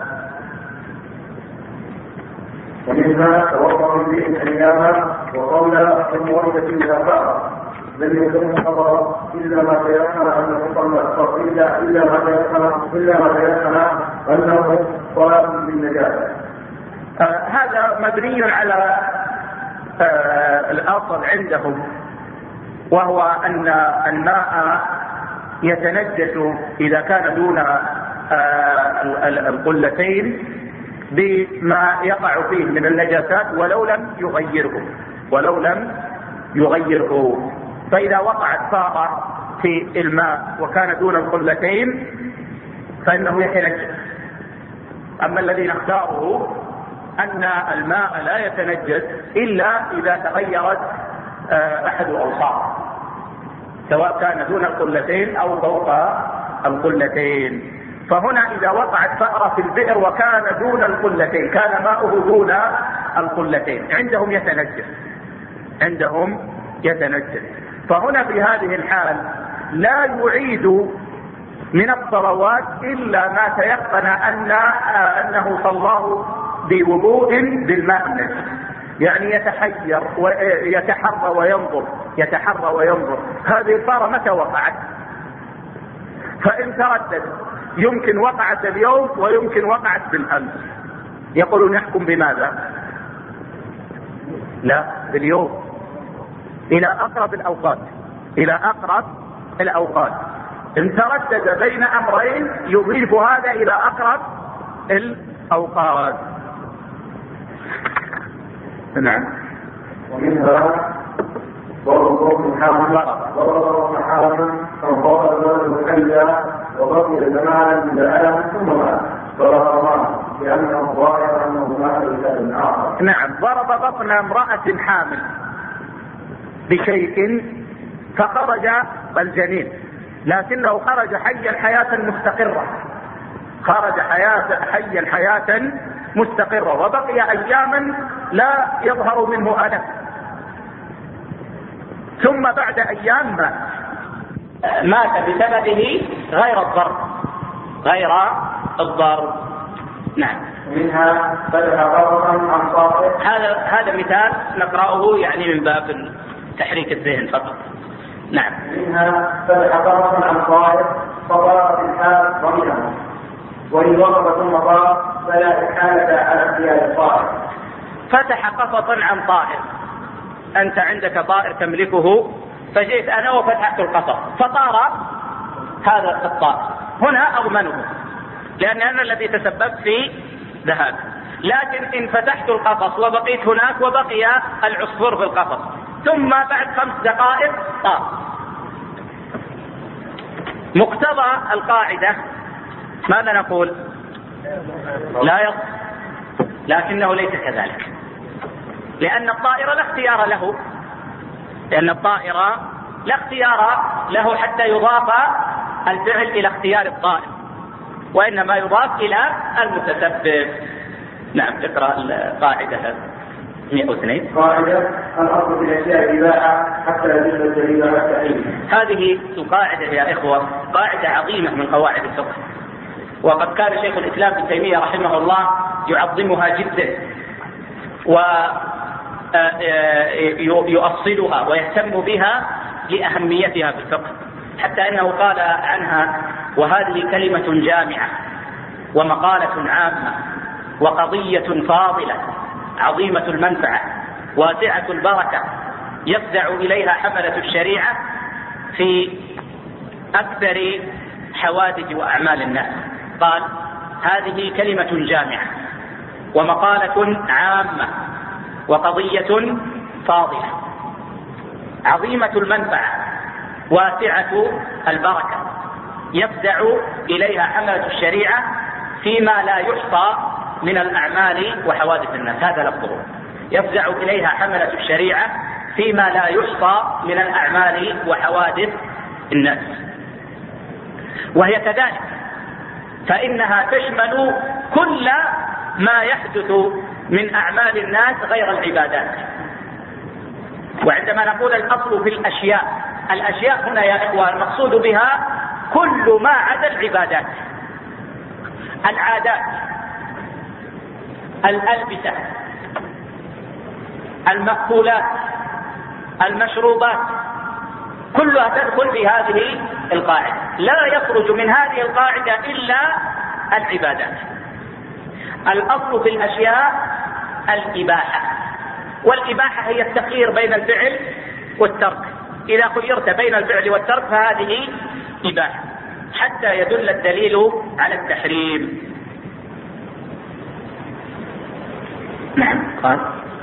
ومنها توضأ به الأيام وقول الموردة إذا فأر لم يكن خبر إلا ما تيقن أنه صلى إلا ما تيقن أنه صلاة بالنجاة. هذا مبني على الأصل عندهم، وهو أن الماء يتنجس إذا كان دون القلتين بما يقع فيه من النجاسات ولو لم يغيره. فإذا وقعت فاقة في الماء وكان دون القلتين فإنه يتنجس، أما الذين اختاروا أن الماء لا يتنجس إلا إذا تغيرت أحد الأوصاف، سواء كان دون القلتين أو فوق القلتين. فهنا إذا وقعت فأرة في البئر وكان دون القلتين، كان ماؤه دون القلتين، عندهم يتنجس. فهنا في هذه الحال لا يعيد من الصلوات إلا ما تيقن أنه صلاه بوضوء بالماء النجس، يعني يتحرى وينظر هذه الفارة متى وقعت. فإن تردد يمكن وقعت اليوم ويمكن وقعت بالأمس، يقولون يحكم بماذا؟ لا، باليوم، إلى أقرب الأوقات. إن تردد بين أمرين يضيف هذا إلى أقرب الأوقات. نعم. ومنها ضرب محارما فانفضل الولد حيا وبقي زمانا من الألم ثم مات ضرب لأنه ظاهر أنه مات لسبب آخر. نعم، ضرب بطن امرأة حامل بشيء فخرج الجنين، لكنه خرج حيا حياة مستقرة، وبقي أياما لا يظهر منه ألم، ثم بعد أيام مات بسببه غير الضرب. نعم. منها فتح ضربا عن صاحب. هذا مثال نقرأه يعني من باب تحريك الذهن فقط. نعم. منها فتح ضربا عن صاحب فضرب الحال ضمنه، وإن ضرب ثم ضرب فلا إحالة على اختيار الصاحب. فتح قفصا عن طائر، أنت عندك طائر تملكه، فجئت أنا وفتحت القفص فطار هذا الطائر، هنا أضمنه لأن أنا الذي تسببت في ذهاب. لكن إن فتحت القفص وبقيت هناك وبقي العصفور في القفص ثم بعد 5 دقائق طار، مقتضى القاعدة ماذا نقول؟ لا يصح، لكنه ليس كذلك، لأن الطائر لا اختيار له حتى يضاف الفعل إلى اختيار الطائر، وإنما يضاف إلى المتسبب. نعم، اقرأ القاعدة 102. قاعدة الأصل في الأشياء الإباحة حتى يجوز الدليل على التحريم. هذه القاعدة يا إخوة قاعدة عظيمة من قواعد الفقه، وقد كان شيخ الإسلام ابن تيمية رحمه الله يعظمها جدا ويؤصلها ويهتم بها لأهميتها في الفقه، حتى أنه قال عنها: وهذه كلمة جامعة ومقالة عامة وقضية فاضلة عظيمة المنفعة واسعة البركة يفزع إليها حملة الشريعة في أكثر حوادث وأعمال الناس. قال: هذه كلمة جامعة ومقالة عامة وقضية فاضلة عظيمة المنفعة واسعة البركة يفزع إليها حملة الشريعة فيما لا يحصى من الأعمال وحوادث الناس. هذا لفظه: يفزع إليها حملة الشريعة فيما لا يحصى من الأعمال وحوادث الناس. وهي كذلك، فإنها تشمل كل ما يحدث من أعمال الناس غير العبادات. وعندما نقول الأصل في الأشياء هنا يا إخوة المقصود بها كل ما عدا العبادات، العادات، الألبسة، المأكولات، المشروبات، كلها تدخل في هذه القاعدة. لا يخرج من هذه القاعدة إلا العبادات. الأصل في الأشياء الإباحة، والإباحة هي التخيير بين الفعل والترك. إذا خيرت بين الفعل والترك فهذه إباحة حتى يدل الدليل على التحريم. نعم. قال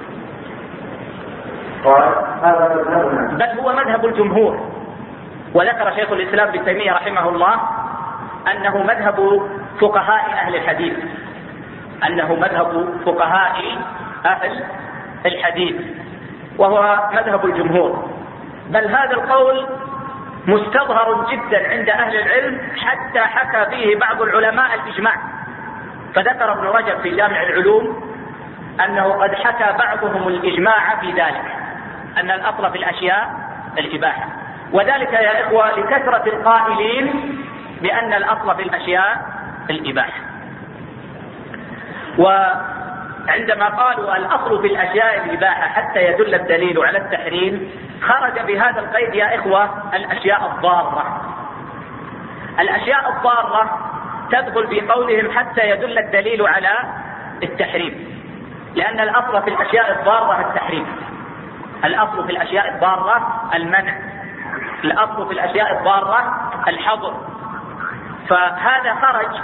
بل هو مذهب الجمهور. وذكر شيخ الإسلام ابن تيمية رحمه الله أنه مذهب فقهاء أهل الحديث، أنه مذهب فقهاء أهل الحديث وهو مذهب الجمهور، بل هذا القول مستظهر جدا عند أهل العلم حتى حكى فيه بعض العلماء الإجماع. فذكر ابن رجب في جامع العلوم أنه قد حكى بعضهم الإجماع في ذلك، أن الأصل في الأشياء الإباحة، وذلك يا إخوة لكثرة القائلين بأن الأصل في الأشياء الإباحة. وعندما قالوا الأصل في الأشياء الإباحة حتى يدل الدليل على التحريم، خرج بهذا القيد يا إخوة الأشياء الضارة. الأشياء الضارة تدخل في قولهم حتى يدل الدليل على التحريم، لأن الأصل في الأشياء الضارة التحريم، الأصل في الأشياء الضارة المنع، الأصل في الأشياء الضارة الحظر. فهذا خرج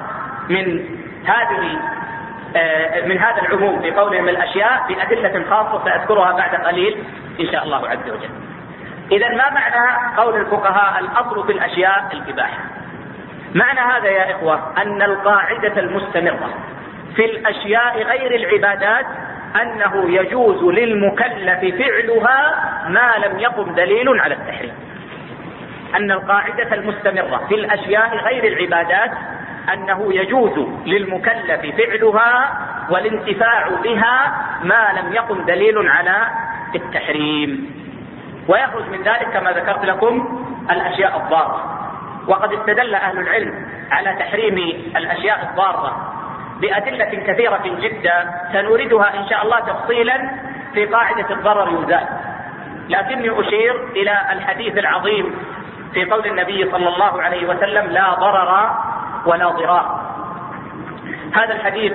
من هذا العموم في قولهم الأشياء بأدلة خاصة سأذكرها بعد قليل إن شاء الله عز وجل. إذا ما معنى قول الفقهاء الأصل في الأشياء الإباحة؟ معنى هذا يا إخوة أن القاعدة المستمرة في الأشياء غير العبادات أنه يجوز للمكلف فعلها ما لم يقم دليل على التحريم. أن القاعدة المستمرة في الأشياء غير العبادات أنه يجوز للمكلف فعلها والانتفاع بها ما لم يقم دليل على التحريم. ويخرج من ذلك كما ذكرت لكم الأشياء الضارة. وقد استدل أهل العلم على تحريم الأشياء الضارة بأدلة كثيرة جدا سنوردها إن شاء الله تفصيلا في قاعدة الضرر يزال، لكني أشير إلى الحديث العظيم في قول النبي صلى الله عليه وسلم لا ضرر ولا ضرار. هذا الحديث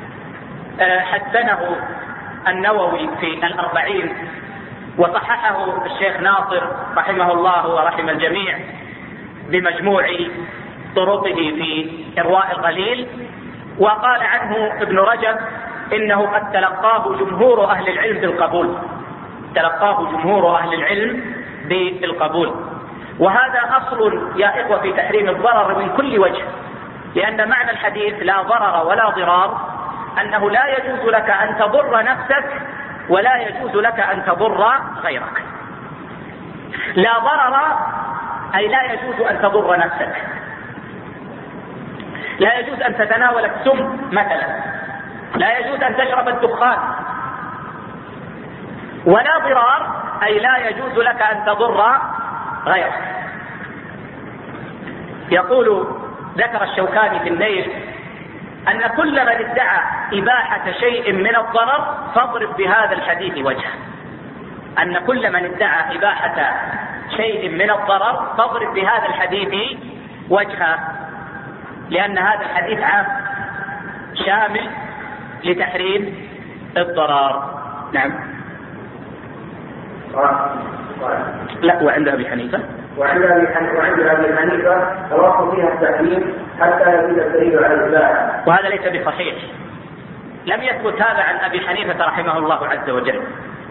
حسنه النووي في الأربعين، وصححه الشيخ ناصر رحمه الله ورحم الجميع بمجموع طرقه في إرواء الغليل. وقال عنه ابن رجب إنه قد تلقاه جمهور أهل العلم بالقبول، تلقاه جمهور أهل العلم بالقبول. وهذا أصل يا إخوة في تحريم الضرر من كل وجه، لأن معنى الحديث لا ضرر ولا ضرار أنه لا يجوز لك أن تضر نفسك ولا يجوز لك أن تضر غيرك. لا ضرر أي لا يجوز أن تضر نفسك، لا يجوز أن تتناول السم مثلا، لا يجوز أن تشرب الدخان. ولا ضرار أي لا يجوز لك أن تضر غيرك. يقول ذكر الشوكاني في النيل أن كل من ادعى إباحة شيء من الضرر فاضرب بهذا الحديث وجهه. أن كل من ادعى إباحة شيء من الضرر فاضرب بهذا الحديث وجهه، لأن هذا الحديث عام شامل لتحريم الضرار. نعم. لا، وعند أبي حنيفة وعند أبي حنيفة الأصل فيها التحريم حتى يزيد الدليل على الإباحة، وهذا ليس بصحيح، لم يثبت هذا عن أبي حنيفة رحمه الله عز وجل.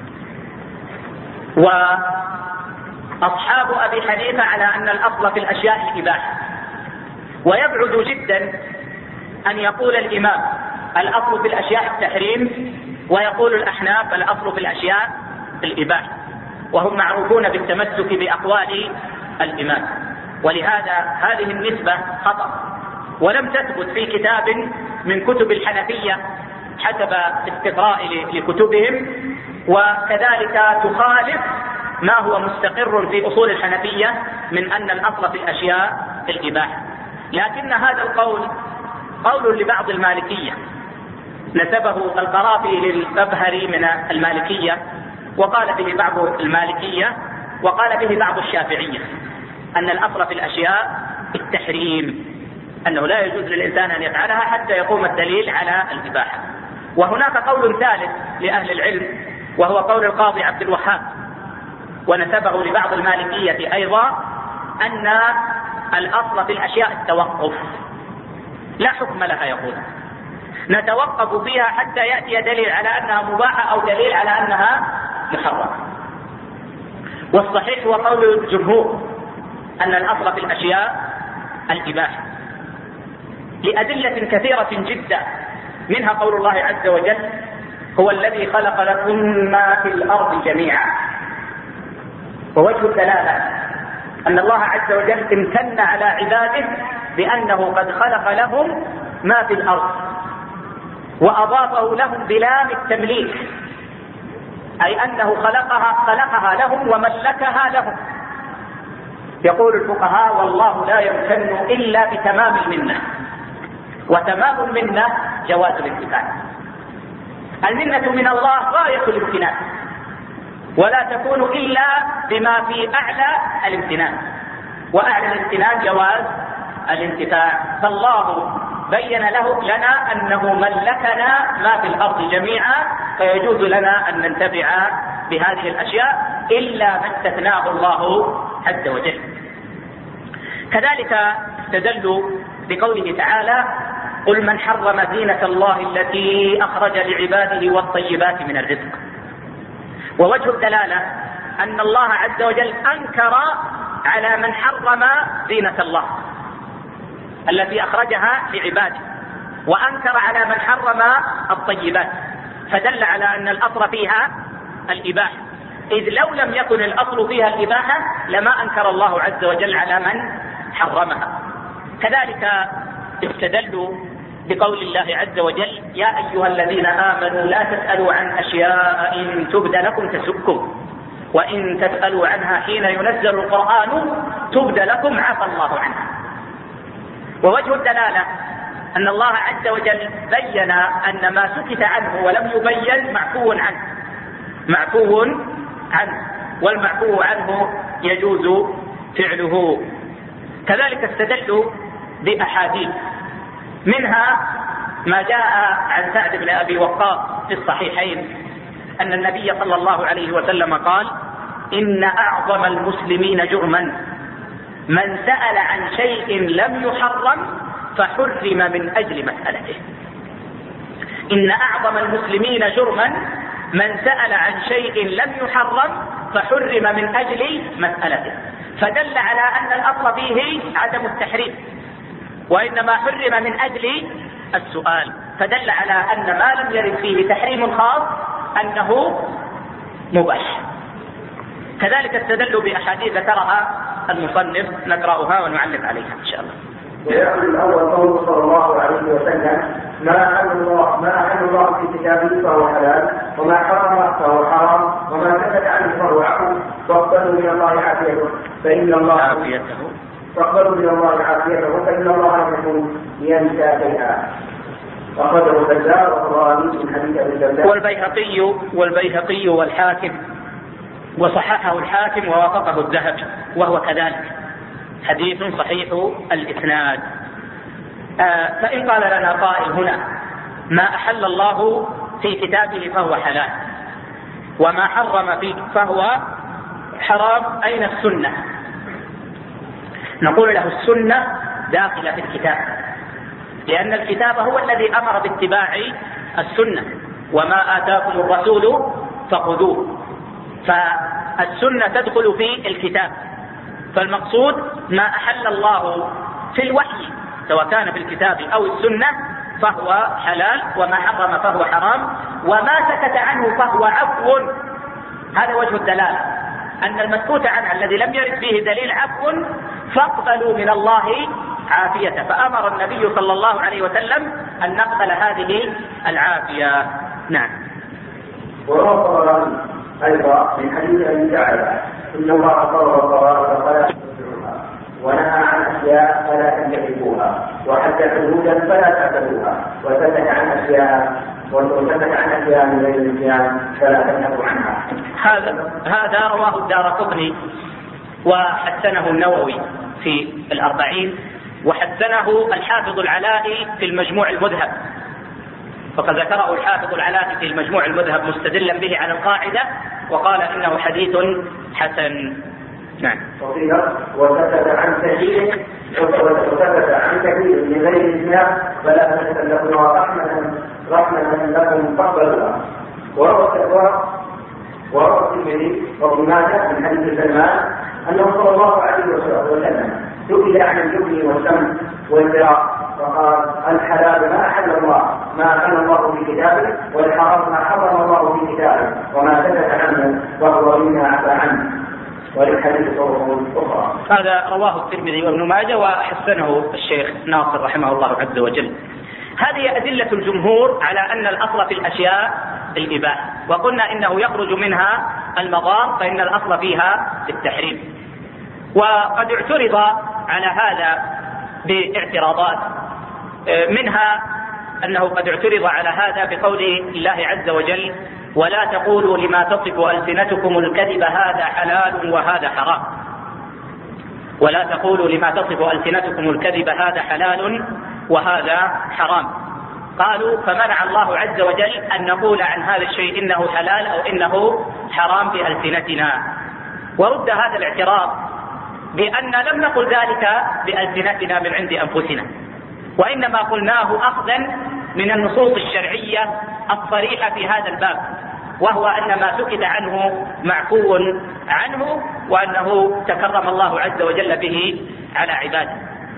وأصحاب أبي حنيفة على أن الأصل في الأشياء الإباحة، ويبعد جدا أن يقول الإمام الأصل في الأشياء التحريم ويقول الأحناف الأصل في الأشياء الإباحة، وهم معروفون بالتمسك بأقوال الإمام. ولهذا هذه النسبة خطأ، ولم تثبت في كتاب من كتب الحنفية حسب استقراء لكتبهم، وكذلك تخالف ما هو مستقر في أصول الحنفية من أن الأصل في الأشياء الإباحة. لكن هذا القول قول لبعض المالكية، نسبه القرافي للأبهري من المالكية، وقال به بعض المالكية وقال به بعض الشافعية، أن الأصل في الأشياء التحريم، أنه لا يجوز للإنسان أن يفعلها حتى يقوم الدليل على الإباحة. وهناك قول ثالث لأهل العلم وهو قول القاضي عبد الوهاب، ونسبه لبعض المالكية أيضا، أن الأصل في الأشياء التوقف، لا حكم لها، يقول نتوقف فيها حتى يأتي دليل على أنها مباحة أو دليل على أنها محرمة. والصحيح هو قول الجمهور أن الأصل في الأشياء الإباحة، لأدلة كثيرة جدا منها قول الله عز وجل: هو الذي خلق لكم ما في الأرض جميعا. ووجه الدلالة أن الله عز وجل امتن على عباده بأنه قد خلق لهم ما في الأرض، وأضافه لهم بلام التمليك، أي أنه خلقها لهم وملكها لهم. يقول الفقهاء: والله لا يمتن إلا بتمام المنة، وتمام المنة جواز الامتنان. المنة من الله غاية الامتنان، ولا تكون إلا بما في أعلى الامتنان، وأعلى الامتنان جواز الانتفاع. فالله بين لنا أنه ملكنا ما في الأرض جميعا، فيجوز لنا أن ننتفع بهذه الأشياء إلا ما استثناه الله عز وجل. كذلك استدلوا بقوله تعالى: قل من حرم زينة الله التي أخرج لعباده والطيبات من الرزق. ووجه الدلالة أن الله عز وجل أنكر على من حرم زينة الله التي أخرجها لعباده، وأنكر على من حرم الطيبات، فدل على أن الأصل فيها الإباحة، إذ لو لم يكن الأصل فيها الإباحة لما أنكر الله عز وجل على من حرمها. كذلك استدلوا بقول الله عز وجل: يا أيها الذين آمنوا لا تسألوا عن أشياء إن تبد لكم تسؤكم، وإن تسألوا عنها حين ينزل القرآن تبد لكم عفى الله عنها. ووجه الدلالة أن الله عز وجل بين أن ما سكت عنه ولم يبين معفو عنه، والمعفو عنه يجوز فعله. كذلك استدلوا بأحاديث، منها ما جاء عن سعد بن أبي وقاص في الصحيحين أن النبي صلى الله عليه وسلم قال: إن أعظم المسلمين جرما من سأل عن شيء لم يحرم فحرم من أجل مسألته. إن أعظم المسلمين جرما من سأل عن شيء لم يحرم فحرم من أجل مسألته، فدل على أن الأصل فيه عدم التحريم، وإنما حرم من أجل السؤال، فدل على أن ما لم يرد فيه تحريم خاص أنه مباح. كذلك استدلوا بأحاديث ذكرها المصنف، نقرأها ونعلق عليها إن شاء الله. ويأخذ الأول قوله صلى الله عليه وسلم: ما أحل الله في كتابه فهو حلال، وما حرم فهو حرام، وما سكت عنه فهو عفو، واقبلوا من الله عافيته فإن الله لم يكن ينسى شيئا. أخرجه البزار والطبراني من حديث أبي الدرداء والبيهقي والحاكم، وصححه الحاكم ووافقه الذهبي، وهو كذلك حديث صحيح الإسناد. فإن قال لنا قائل هنا: ما أحل الله في كتابه فهو حلال، وما حرم فيه فهو حرام، أين السنة؟ نقول له: السنة داخلة في الكتاب، لأن الكتاب هو الذي أمر باتباع السنة، وما آتاكم الرسول فخذوه، فالسنة تدخل في الكتاب. فالمقصود ما أحل الله في الوحي سواء كان في الكتاب أو السنة فهو حلال، وما حرم فهو حرام، وما سكت عنه فهو عفو. هذا وجه الدلالة، أن المسكوت عنه الذي لم يرد فيه دليل عفو، فاقبلوا من الله عافية. فأمر النبي صلى الله عليه وسلم أن نقبل هذه العافية. نعم. وروى أيضا من حديث أبي جعفر: إن الله فرض فرائض فلا تتبعوها، ونهى عن أشياء فلا تنتهكوها، وحد حدودا فلا تعتدوها، وسكت عن أشياء من غير النسيان فلا تنهوا عنها. هذا رواه الدارقطني وحسنه النووي في الأربعين، وحسنه الحافظ العلائي في المجموع المذهب، فقد ذكره الحافظ العلائي في المجموع المذهب مستدلا به على القاعدة، وقال إنه حديث حسن. نعم. وسكت عن كثير من غير الإسلام فلا تتكلموا رحمة لكم فاقبلوها. وروى الترمذي وابن ماجه من حديث سلمان أنه صلى الله عليه وسلم سئل عن الجبن والسمن والفراق فقال: الحلال ما أحل الله، ما أحل الله في كتابه، والحرام ما حرم الله في كتابه، وما سكت عنه وهو مما عفى عنه. وللحديث طرق أخرى. هذا رواه الترمذي وابن ماجه وحسنه الشيخ ناصر رحمه الله عز وجل. هذه أدلة الجمهور على أن الأصل في الأشياء الإباحة، وقلنا إنه يخرج منها المضار فإن الأصل فيها التحريم. وقد اعترض على هذا باعتراضات، منها أنه قد اعترض على هذا بقول الله عز وجل: ولا تقولوا لما تصف ألسنتكم الكذب هذا حلال وهذا حرام. ولا تقولوا لما تصف ألسنتكم الكذب هذا حلال وهذا حرام. قالوا: فمنع الله عز وجل أن نقول عن هذا الشيء إنه حلال أو إنه حرام بألسنتنا. ورد هذا الاعتراض بأن لم نقل ذلك بألسنتنا من عند أنفسنا، وإنما قلناه أخذا من النصوص الشرعية الصريحة في هذا الباب، وهو أن ما سكت عنه معفو عنه، وأنه تكرم الله عز وجل به على عباده.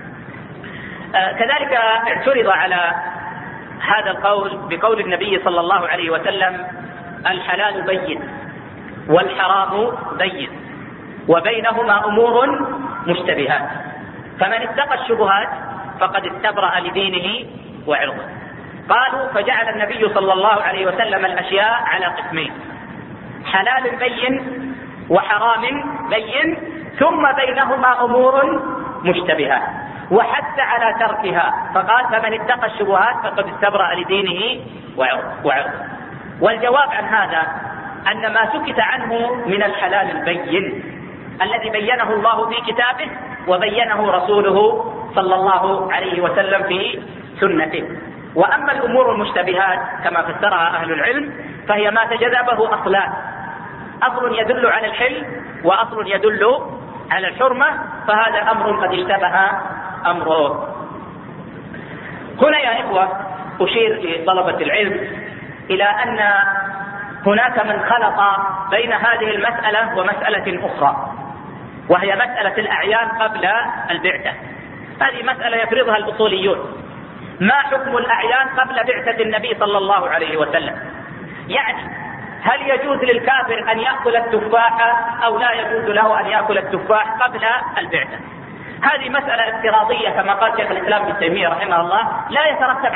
كذلك اعترض على هذا القول بقول النبي صلى الله عليه وسلم: الحلال بين والحرام بين وبينهما أمور مشتبهات، فمن اتقى الشبهات فقد استبرأ لدينه وعرضه. قالوا: فجعل النبي صلى الله عليه وسلم الأشياء على قسمين: حلال بين وحرام بين، ثم بينهما أمور مشتبهات، وحث على تركها فقال: فمن اتقى الشبهات فقد استبرأ لدينه وعرضه. والجواب عن هذا أن ما سكت عنه من الحلال البين الذي بينه الله في كتابه وبينه رسوله صلى الله عليه وسلم في سنته. وأما الأمور المشتبهات كما فسرها أهل العلم فهي ما تجذبه أصلان: أصل يدل على الحل وأصل يدل على الحرمة، فهذا أمر قد اشتبه أمره. هنا يا إخوة أشير لطلبة العلم إلى أن هناك من خلط بين هذه المسألة ومسألة أخرى، وهي مسألة الأعيان قبل البعثة. هذه مسألة يفرضها الأصوليون: ما حكم الأعيان قبل بعثة النبي صلى الله عليه وسلم؟ يعني هل يجوز للكافر أن يأكل التفاح أو لا يجوز له أن يأكل التفاح قبل البعثة؟ هذه مسألة افتراضية كما قال شيخ الإسلام ابن تيمية رحمه الله، لا يترتب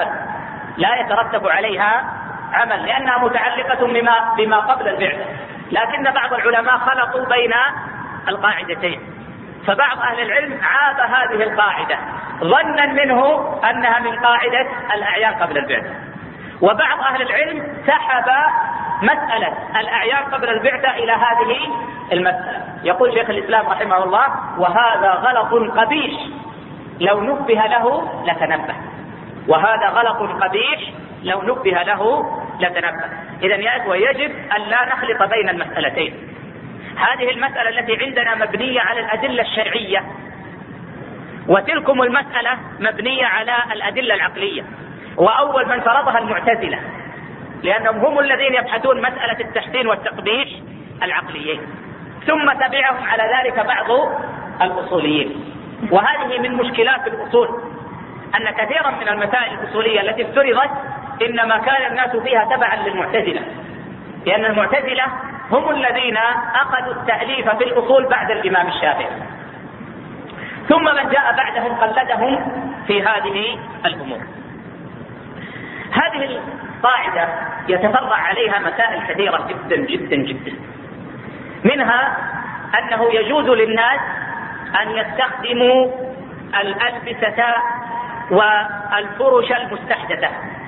عليها عمل لأنها متعلقة بما قبل البعثة. لكن بعض العلماء خلطوا بين القاعدتين، فبعض أهل العلم عاب هذه القاعدة ظنا منه أنها من قاعدة الأعيان قبل البعثة، وبعض أهل العلم سحب مسألة الأعيان قبل البعثة إلى هذه المسألة. يقول شيخ الإسلام رحمه الله: وهذا غلط قبيح لو نبه له لتنبه. وهذا غلط قبيح لو نبه له لتنبه. إذن يا إخوة يجب أن لا نخلط بين المسألتين. هذه المسألة التي عندنا مبنية على الأدلة الشرعية، وتلكم المسألة مبنية على الأدلة العقلية. وأول من فرضها المعتزلة، لأنهم هم الذين يبحثون مسألة التحسين والتقبيح العقليين، ثم تبعهم على ذلك بعض الأصوليين. وهذه من مشكلات الأصول، أن كثيرا من المسائل الأصولية التي افترضت إنما كان الناس فيها تبعا للمعتزلة، لأن المعتزلة هم الذين أخذوا التأليف في الأصول بعد الإمام الشافعي، ثم من جاء بعدهم قلدهم في هذه الأمور. هذه القاعدة يتفرع عليها مسائل كثيرة جدا جدا جدا، منها أنه يجوز للناس أن يستخدموا الألبسة والفرش المستحدثة.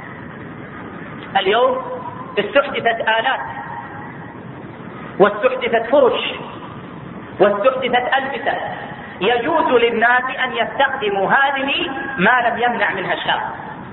اليوم استحدثت آلات واستحدثت فرش واستحدثت ألبسة، يجوز للناس أن يستخدموا هذه ما لم يمنع منها الشرع،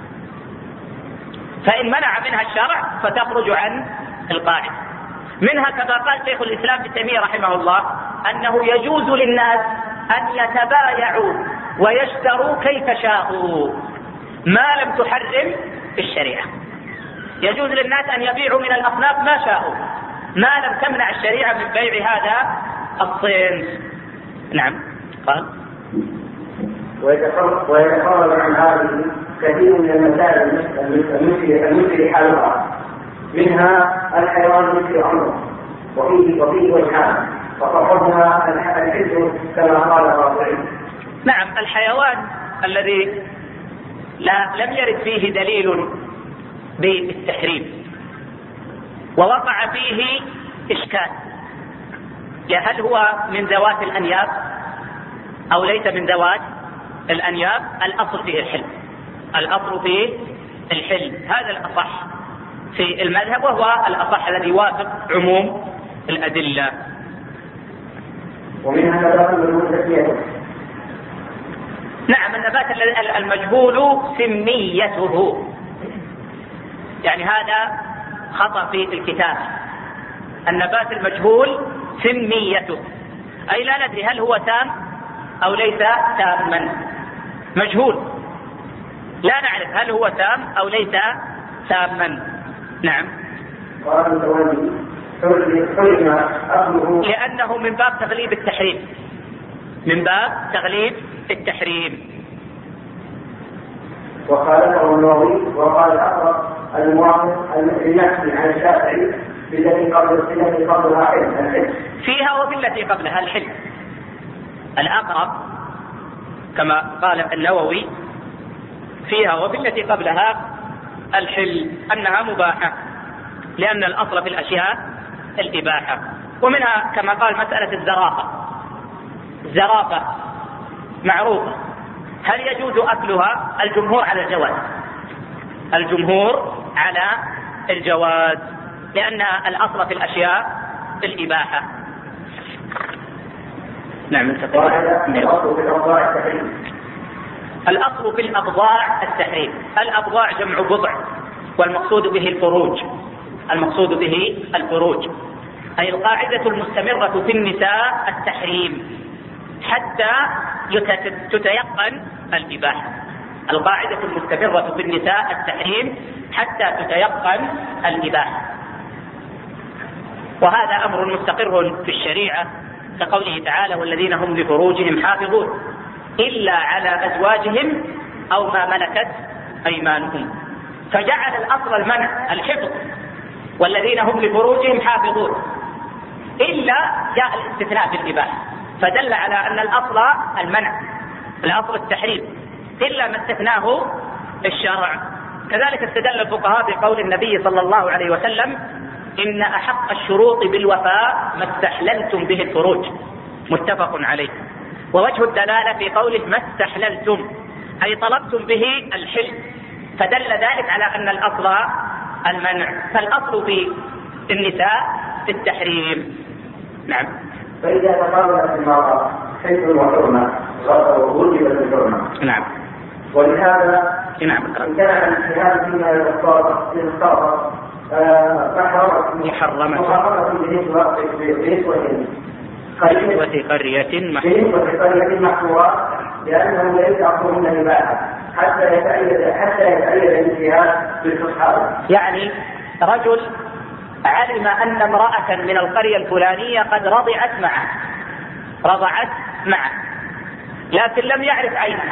فإن منع منها الشرع فتخرج عن القاعدة. منها كما قال شيخ الإسلام ابن تيمية رحمه الله أنه يجوز للناس أن يتبايعوا ويشتروا كيف شاءوا ما لم تحرم الشريعة. يجوز للناس أن يبيعوا من الأصناف ما شاءوا ما لم تمنع الشريعة من بيع هذا الصنف. نعم. قال: ويتخرج عن هذه كثير من المسائل المثل حالها، منها الحيوان مثل عمره وفيه وجهان، وصحبها الحج كما قال الرافعي. نعم، الحيوان الذي لم يرد فيه دليل بالتحريم ووقع فيه إشكال، هل هو من ذوات الأنياب أو ليس من ذوات الأنياب؟ الأصل فيه الحل، الأصل فيه الحل، هذا الأصح في المذهب، وهو الأصح الذي يوافق عموم الأدلة. ومنها النبات نعم، النبات المجهول سميته، يعني هذا خطأ في الكتاب. النبات المجهول سميته، أي لا ندري هل هو تام أو ليس تاما، مجهول لا نعرف هل هو تام أو ليس تاما. نعم، لأنه من باب تغليب التحريم، من باب تغليب التحريم. وخالفه النووي وقال الأقرب الموافق النفسي عن الشافعي بالتي قبلها حل فيها وبالتي قبلها الحل. الأقرب كما قال النووي فيها وبالتي قبلها الحل، أنها مباحة، لأن الأصل في الأشياء الإباحة. ومنها كما قال مسألة الزرافة معروفة، هل يجوز أكلها؟ الجمهور على الجواز، الجمهور على الجواز، لأن الأصل في الأشياء الإباحة. نعم، الأصل في الأبضاع التحريم. الأبضاع جمع بضع، والمقصود به الفروج، المقصود به الفروج، أي القاعدة المستمرة في النساء التحريم حتى تتيقن الإباحة. القاعدة المستمرة في النساء التحريم حتى تتيقن الإباحة، وهذا أمر مستقر في الشريعة، كقوله تعالى: والذين هم لفروجهم حافظون إلا على أزواجهم أو ما ملكت أيمانهم، فجعل الأصل المنع الحفظ، والذين هم لفروجهم حافظون، إلا جاء الاستثناء في الإباحة، فدل على أن الأصل المنع، الأصل التحريم، إلا ما استثناه الشرع. كذلك استدل الفقهاء بقول النبي صلى الله عليه وسلم: إن أحق الشروط بالوفاء ما استحللتم به الفروج، متفق عليه. ووجه الدلالة في قوله ما استحللتم، أي طلبتم به الحل، فدل ذلك على أن الأصل المنع، فالأصل في النساء في التحريم. نعم. فإذا تقابلت المرأة حل وحرمة وجبت الحرمة. نعم. ولهذا نعم. إن كان الاجتهاد فيما يختار محرمة بنسبة قرية محصورة، لأنه ليس أصل من الإباحة حتى يتأيد الاجتهاد بالفصحى. يعني رجل علم أن امرأة من القرية الفلانية قد رضعت معه، لكن لم يعرف عينها،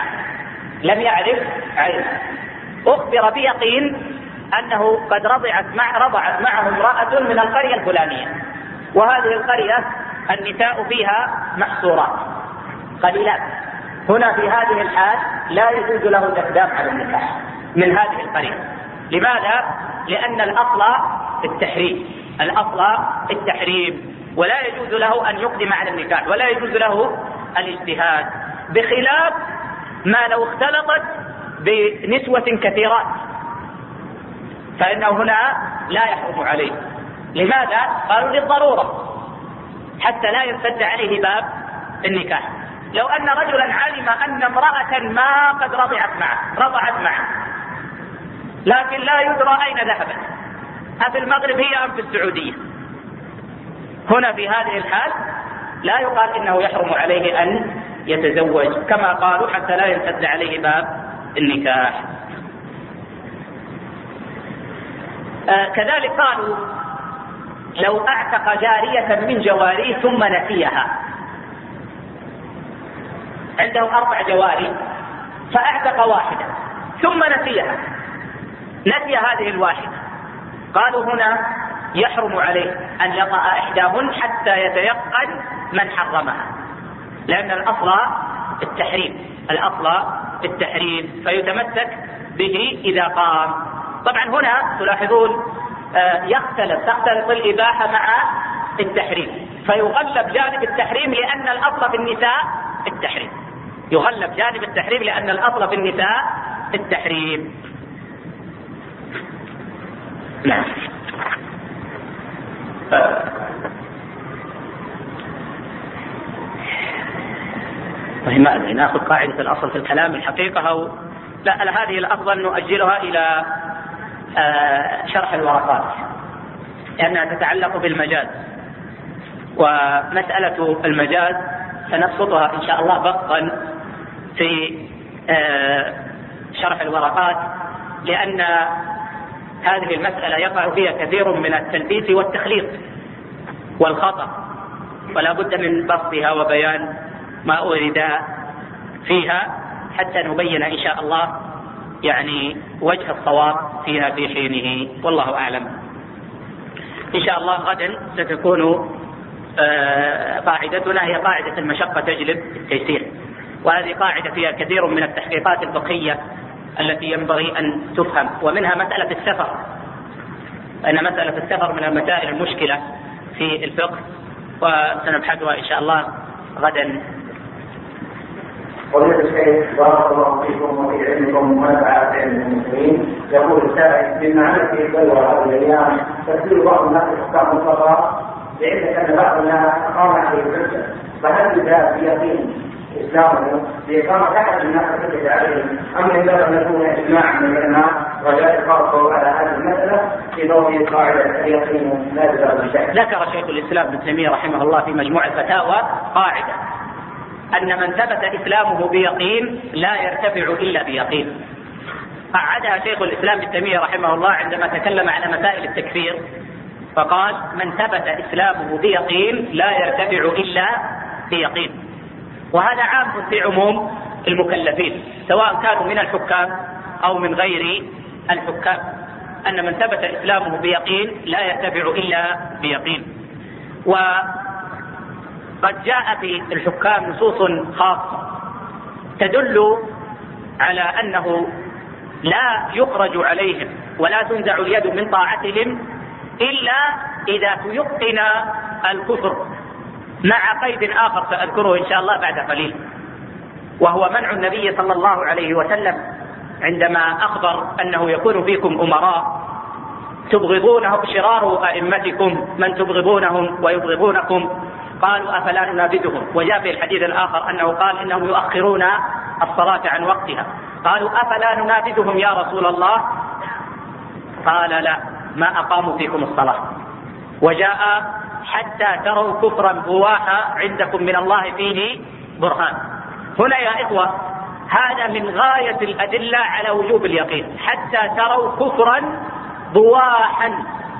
أخبر بيقين أنه قد رضعت معه امرأة من القرية الفلانية، وهذه القرية النساء فيها محصورات قليلات. هنا في هذه الحال لا يجوز له الإقدام على النكاح من هذه القرية. لماذا؟ لأن الأصل التحريم، ولا يجوز له أن يقدم على النكاح، ولا يجوز له الاجتهاد، بخلاف ما لو اختلطت بنسوة كثيرات فإنه هنا لا يحرم عليه. لماذا؟ قالوا للضرورة حتى لا يرتد عليه باب النكاح. لو أن رجلا علم أن امرأة ما قد رضعت معه لكن لا يدرى أين ذهبت، أفي المغرب هي أم في السعودية، هنا في هذه الحال لا يقال إنه يحرم عليه أن يتزوج، كما قالوا حتى لا يرتد عليه باب النكاح. كذلك قالوا لو اعتق جارية من جواريه ثم نسيها، عنده 4 جواري فاعتق واحدة ثم نسي هذه الواحدة. قالوا هنا يحرم عليه أن يطأ إحداهن حتى يتيقن من حرمها، لأن الأصل التحريم فيتمسك به إذا قام. طبعا هنا تلاحظون تختلط الإباحة مع التحريم، فيغلب جانب التحريم لأن الأصل في النساء التحريم. نعم. طيب ما أدري نأخذ قاعدة الأصل في الكلام الحقيقة أو لا؟ هذه الأفضل نؤجلها إلى شرح الورقات لأنها تتعلق بالمجاز، ومسألة المجاز سنبسطها إن شاء الله بسطا في شرح الورقات، لأن هذه المسألة يقع فيها كثير من التلبيس والتخليط والخطأ، ولا بد من بسطها وبيان ما أريد فيها حتى نبين إن شاء الله يعني وجه الصواب فيها في حينه، والله أعلم. إن شاء الله غدا ستكون قاعدتنا هي قاعدة المشقة تجلب التيسير، وهذه قاعدة فيها كثير من التحقيقات الفقهية التي ينبغي أن تفهم، ومنها مسألة السفر، أن مسألة السفر من المسائل المشكلة في الفقه، وسنبحثها إن شاء الله غدا. قضية الشيخ بارك الله فيكم وفي علمكم ونفع علم المسلمين. يقول السائل: مما علم في البلوى هذه الايام تسير بعض الناس احكام القضاء لعلة ان بعض الناس اقام عليه الحجه، فهل ذا بيقين اسلامه باقامه احد الناس الحجه عليهم ام ينبغي ان يكون اجماع من العلماء رجاء الخاصه على هذه المساله في ضوء قاعده اليقين لا يزال بالشك؟ ذكر شيخ الاسلام ابن تيميه رحمه الله في مجموع الفتاوى قاعده أن من ثبت إسلامه بيقين لا يرتفع إلا بيقين. أعادها شيخ الإسلام ابن تيمية رحمه الله عندما تكلم على مسائل التكفير، فقال: من ثبت إسلامه بيقين لا يرتفع إلا بيقين. وهذا عام في عموم المكلفين سواء كانوا من الحكام أو من غير الحكام، أن من ثبت إسلامه بيقين لا يرتفع إلا بيقين. قد جاء في الحكام نصوص خاصة تدل على أنه لا يخرج عليهم ولا تنزع اليد من طاعتهم إلا إذا تيقن الكفر، مع قيد آخر سأذكره إن شاء الله بعد قليل، وهو منع النبي صلى الله عليه وسلم عندما أخبر أنه يكون فيكم أمراء تبغضونه شرار أئمتكم من تبغضونهم ويبغضونكم، قالوا: أفلا ننابذهم؟ وجاء في الحديث الآخر أنه قال: إنهم يؤخرون الصلاة عن وقتها. قالوا: أفلا ننابذهم يا رسول الله؟ قال: لا، ما أقاموا فيكم الصلاة. وجاء: حتى تروا كفرا بواحا عندكم من الله فيه برهان. هنا يا إخوة هذا من غاية الأدلة على وجوب اليقين، حتى تروا كفرا بواحا.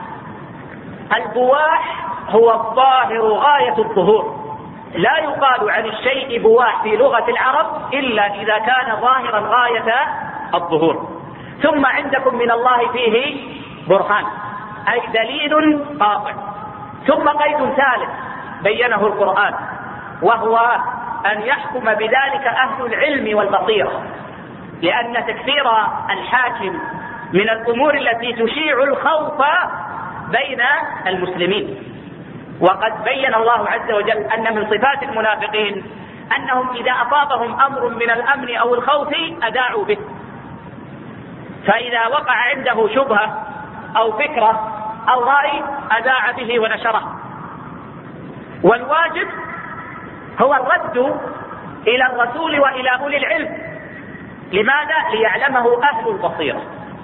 البواح هو الظاهر غاية الظهور، لا يقال عن الشيء بواح في لغة العرب إلا إذا كان ظاهرا غاية الظهور. ثم عندكم من الله فيه برهان، أي دليل قاطع. ثم قيد ثالث بينه القرآن، وهو أن يحكم بذلك أهل العلم والبصيرة، لأن تكفير الحاكم من الأمور التي تشيع الخوف بين المسلمين. وقد بين الله عز وجل أن من صفات المنافقين أنهم إذا أصابهم أمر من الأمن أو الخوف أذاعوا به، فإذا وقع عنده شبهة أو فكرة أو رأي أذاع به ونشره. والواجب هو الرد إلى الرسول وإلى أولي العلم. لماذا؟ ليعلمه أهل البصيرة.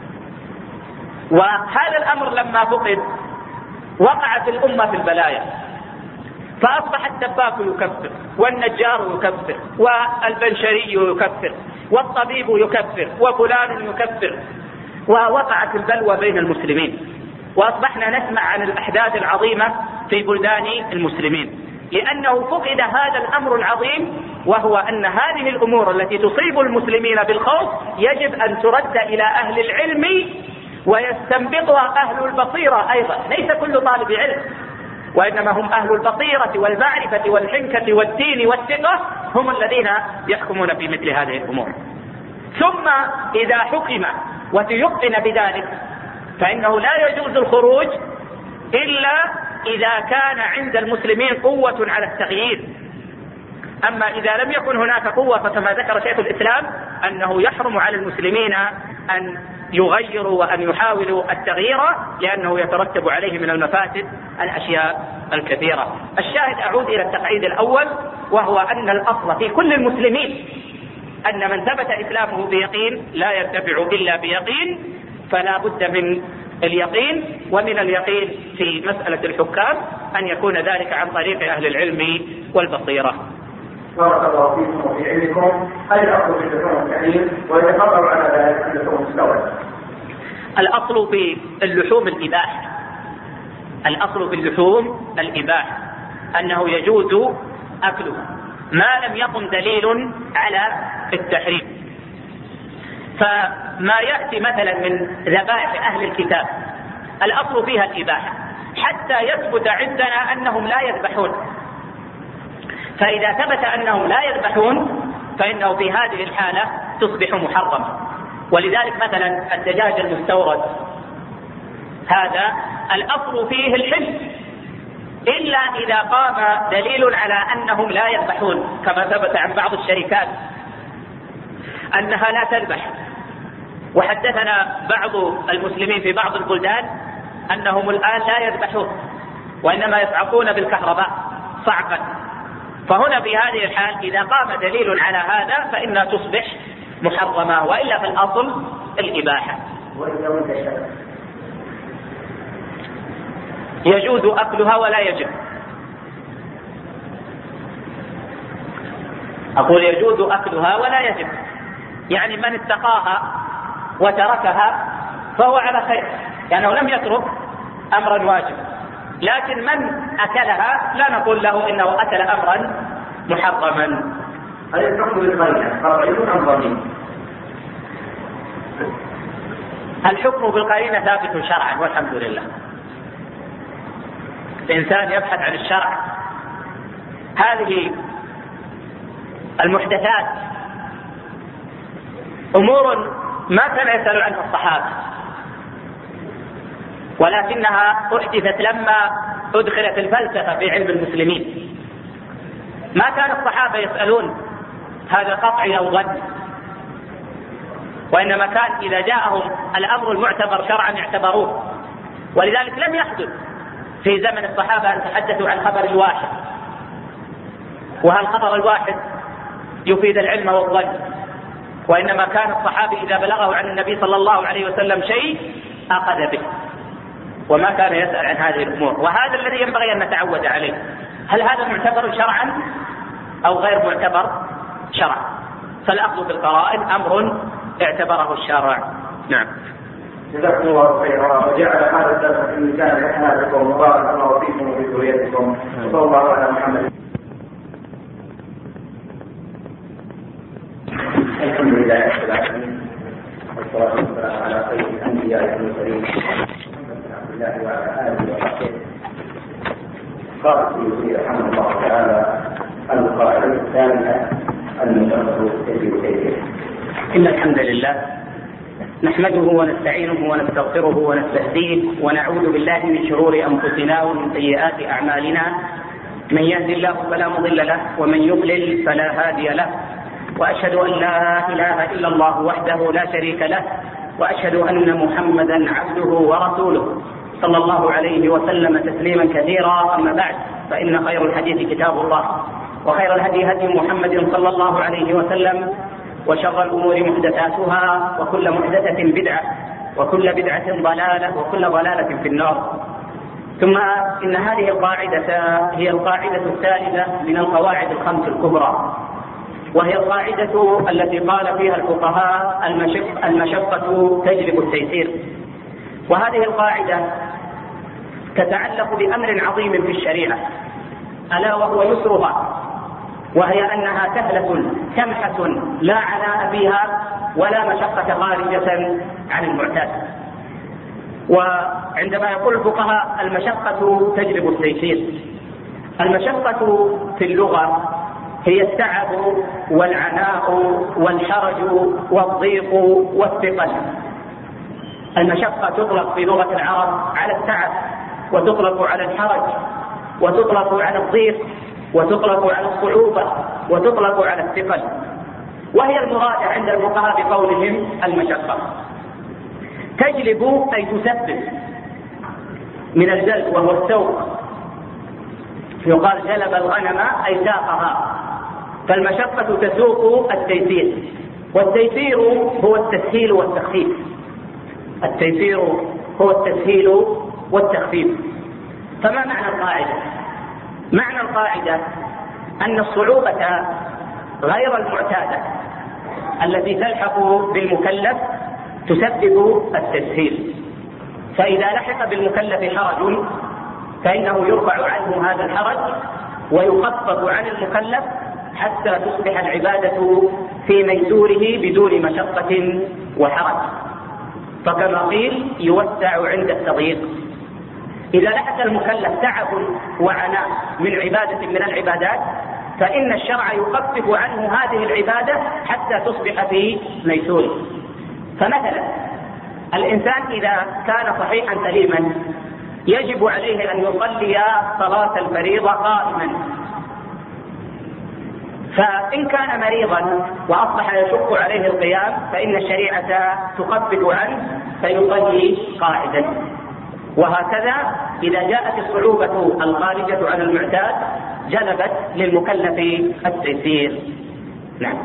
وهذا الأمر لما فقد وقعت الأمة في البلايا، فأصبح الدباك يكفر، والنجار يكفر، والبنشري يكفر، والطبيب يكفر، وفلان يكفر، ووقعت البلوى بين المسلمين، وأصبحنا نسمع عن الأحداث العظيمة في بلدان المسلمين. لأنه فقد هذا الأمر العظيم، وهو أن هذه الأمور التي تصيب المسلمين بالخوف يجب أن ترد إلى أهل العلم ويستنبطها أهل البصيرة أيضا، ليس كل طالب علم، وإنما هم أهل البصيرة والمعرفة والحنكة والدين والثقة هم الذين يحكمون في مثل هذه الأمور. ثم إذا حكم وتيقن بذلك فإنه لا يجوز الخروج إلا إذا كان عند المسلمين قوة على التغيير. أما إذا لم يكن هناك قوة فكما ذكر شيخ الإسلام أنه يحرم على المسلمين أن يغيروا وأن يحاولوا التغيير، لأنه يترتب عليه من المفاسد الأشياء الكثيرة. الشاهد أعود إلى التقعيد الأول، وهو أن الأصل في كل المسلمين أن من ثبت إسلامه بيقين لا يرتفع إلا بيقين، فلا بد من اليقين، ومن اليقين في مسألة الحكام أن يكون ذلك عن طريق أهل العلم والبصيرة. بارك الله فيكم وفي علمكم. هل الأصل في اللحوم التحريم ويتقرر على ذلك اللحوم مستورد؟ الأصل في اللحوم الإباحة، الأصل في اللحوم الإباحة أنه يجوز أكلها ما لم يقم دليل على التحريم. فما يأتي مثلا من ذبائح أهل الكتاب الأصل فيها الإباحة حتى يثبت عندنا أنهم لا يذبحون، فإذا ثبت أنهم لا يذبحون فإنه في هذه الحالة تصبح محرمة. ولذلك مثلا الدجاج المستورد هذا الأصل فيه الحل، إلا إذا قام دليل على أنهم لا يذبحون، كما ثبت عن بعض الشركات أنها لا تذبح. وحدثنا بعض المسلمين في بعض البلدان أنهم الآن لا يذبحون وإنما يصعقون بالكهرباء صعقا. فهنا في هذه الحال إذا قام دليل على هذا فإنها تصبح محرمة، وإلا في الأصل الإباحة. يجوز أكلها ولا يجب. أقول يجوز أكلها ولا يجب، يعني من اتقاها وتركها فهو على خير، لأنه لم يترك أمرا واجبا. لكن من أكلها لا نقول له إنه أكل أمرا محرما. هل الحكم بالقرينة قطعي أم ظني؟ الحكم بالقرينة ثابت شرعا والحمد لله. الإنسان يبحث عن الشرع. هذه المحدثات أمور ما كان يسأل عنها الصحابة، ولكنها أحدثت لما أدخلت الفلسفة في علم المسلمين. ما كان الصحابة يسألون هذا قطعي أو ظني، وإنما كان إذا جاءهم الأمر المعتبر شرعا اعتبروه. ولذلك لم يحدث في زمن الصحابة أن تحدثوا عن خبر الواحد، وهل خبر الواحد يفيد العلم والظن، وإنما كان الصحابي إذا بلغه عن النبي صلى الله عليه وسلم شيء أخذ به، وما كان يسأل عن هذه الأمور. وهذا الذي ينبغي أن نتعود عليه. هل هذا معتبر شرعا أو غير معتبر شرعا؟ فالأخذ بالقرائن أمر اعتبره الشارع. نعم. جزاكم الله خيرا، وجعل هذا الدرس في ميزان حسناتكم وبارك الله فيكم وفي ذريتكم، وصلى الله على محمد. الحمد لله رب العالمين، والصلاة والسلام على خير الأنبياء والمرسلين محمد بن عبد الله وعلى آله وصحبه. قال السيوطي رحمه الله تعالى: القاعدة الثانية المشرة تجب إليه. إن الحمد لله نحمده ونستعينه ونستغفره ونستهديه ونعوذ بالله من شرور أنفسنا ومن سيئات أعمالنا. من يهد الله فلا مضل له ومن يضلل فلا هادي له، وأشهد أن لا إله إلا الله وحده لا شريك له، وأشهد أن محمدا عبده ورسوله صلى الله عليه وسلم تسليما كثيرا. أما بعد، فإن خير الحديث كتاب الله، وخير الهدي هدي محمد صلى الله عليه وسلم، وشر الأمور محدثاتها، وكل محدثة بدعة، وكل بدعة ضلالة، وكل ضلالة في النار. ثم إن هذه القاعدة هي القاعدة الثالثة من القواعد الخمس الكبرى، وهي القاعدة التي قال فيها الفقهاء: المشقة تجلب التيسير. وهذه القاعدة تتعلق بأمر عظيم في الشريعة، ألا وهو يسرها، وهي أنها سهلة سمحة لا عناء فيها ولا مشقة خارجة عن المعتاد. وعندما يقول الفقهاء المشقة تجلب التيسير، المشقة في اللغة هي التعب والعناء والحرج والضيق والثقل. المشقة تطلق في لغة العرب على التعب، وتطلق على الحرج، وتطلق على الضيق، وتطلق على الصعوبة، وتطلق على الثقل، وهي المراد عند الفقهاء بقولهم المشقة. تجلب أي تسبب من الجلب وهو السوق، يقال جلب الغنم أي ساقها، فالمشقة تسوق التيسير، والتيسير هو التسهيل والتخفيف. التيسير هو التسهيل والتخفيف. فما معنى القاعدة؟ معنى القاعدة أن الصعوبة غير المعتادة التي تلحق بالمكلف تسبب التسهيل، فإذا لحق بالمكلف حرج فإنه يرفع عنه هذا الحرج ويخفف عن المكلف حتى تصبح العبادة في ميسوره بدون مشقة وحرج. فكما قيل يوسع عند التضييق. إذا لحق المكلف تعب وعناء من عبادة من العبادات فإن الشرع يخفف عنه هذه العبادة حتى تصبح في ميسوره. فمثلا الإنسان إذا كان صحيحا سليما يجب عليه أن يصلي صلاة الفريضة قائما، فإن كان مريضا وأصبح يشق عليه القيام فإن الشريعة تخفف عنه فيصلي قاعدا. وهكذا إذا جاءت الصعوبة الخارجة عن المعتاد جلبت للمكلف التيسير. نعم.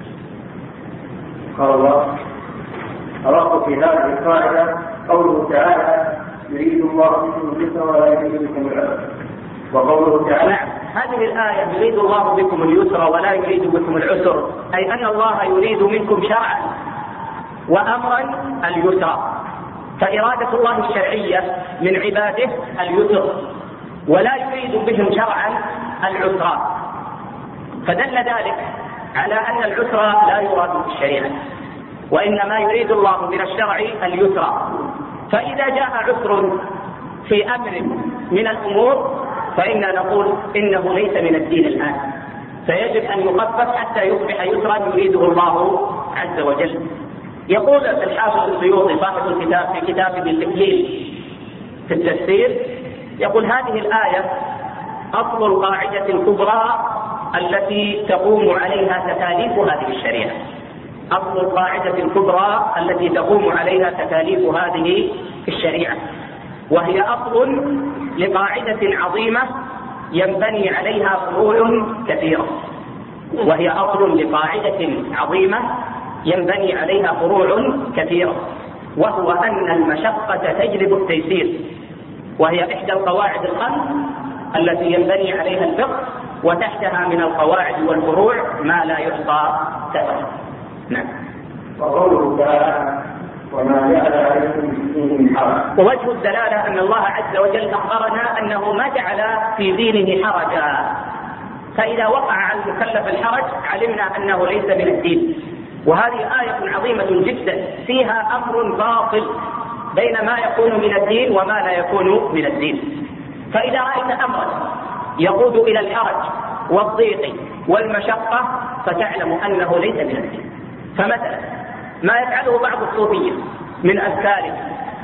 قال الله: أردت في هذه القاعدة قوله تعالى: يريد الله بكم اليسر ولا يريد بكم العسر. وقوله تعالى: نعم، هذه الآية يريد الله بكم اليسر ولا يريد بكم العسر، أي أن الله يريد منكم شرعا وأمرا اليسر. فإرادة الله الشرعية من عباده اليسر، ولا يريد بهم شرعا العسر، فدل ذلك على أن العسر لا يراد في الشريعة، وإنما يريد الله من الشرع اليسر. فإذا جاء عسر في أمر من الأمور فإننا نقول إنه ليس من الدين الآن، فيجب أن يخفف حتى يصبح يسرا يريده الله عز وجل. يقول الحافظ السيوطي صاحب الكتاب في كتابه التكليل في التفسير، يقول: هذه الآية أصل القاعدة الكبرى التي تقوم عليها تكاليف هذه الشريعة. أصل القاعدة الكبرى التي تقوم عليها تكاليف هذه الشريعة، وهي أصل لقاعدة عظيمة ينبني عليها فروع كثيرة. وهي أصل لقاعدة عظيمة ينبني عليها فروع كثيرة، وهو أن المشقة تجلب التيسير، وهي إحدى القواعد الخمس التي ينبني عليها الفقه، وتحتها من القواعد والفروع ما لا يحصى سببا. نعم. وقوله تعالى: وما جعل عليكم في الدين من حرج. ووجه الدلالة أن الله عز وجل أخبرنا أنه ما جعل في دينه حرجا، فإذا وقع على المكلف الحرج علمنا أنه ليس من الدين. وهذه آية عظيمة جدا فيها أمر فاصل بين ما يكون من الدين وما لا يكون من الدين. فإذا رأيت أمرا يقود إلى الحرج والضيق والمشقة فتعلم أنه ليس من الدين. فمثلا ما يفعله بعض الصوفية من أذكاره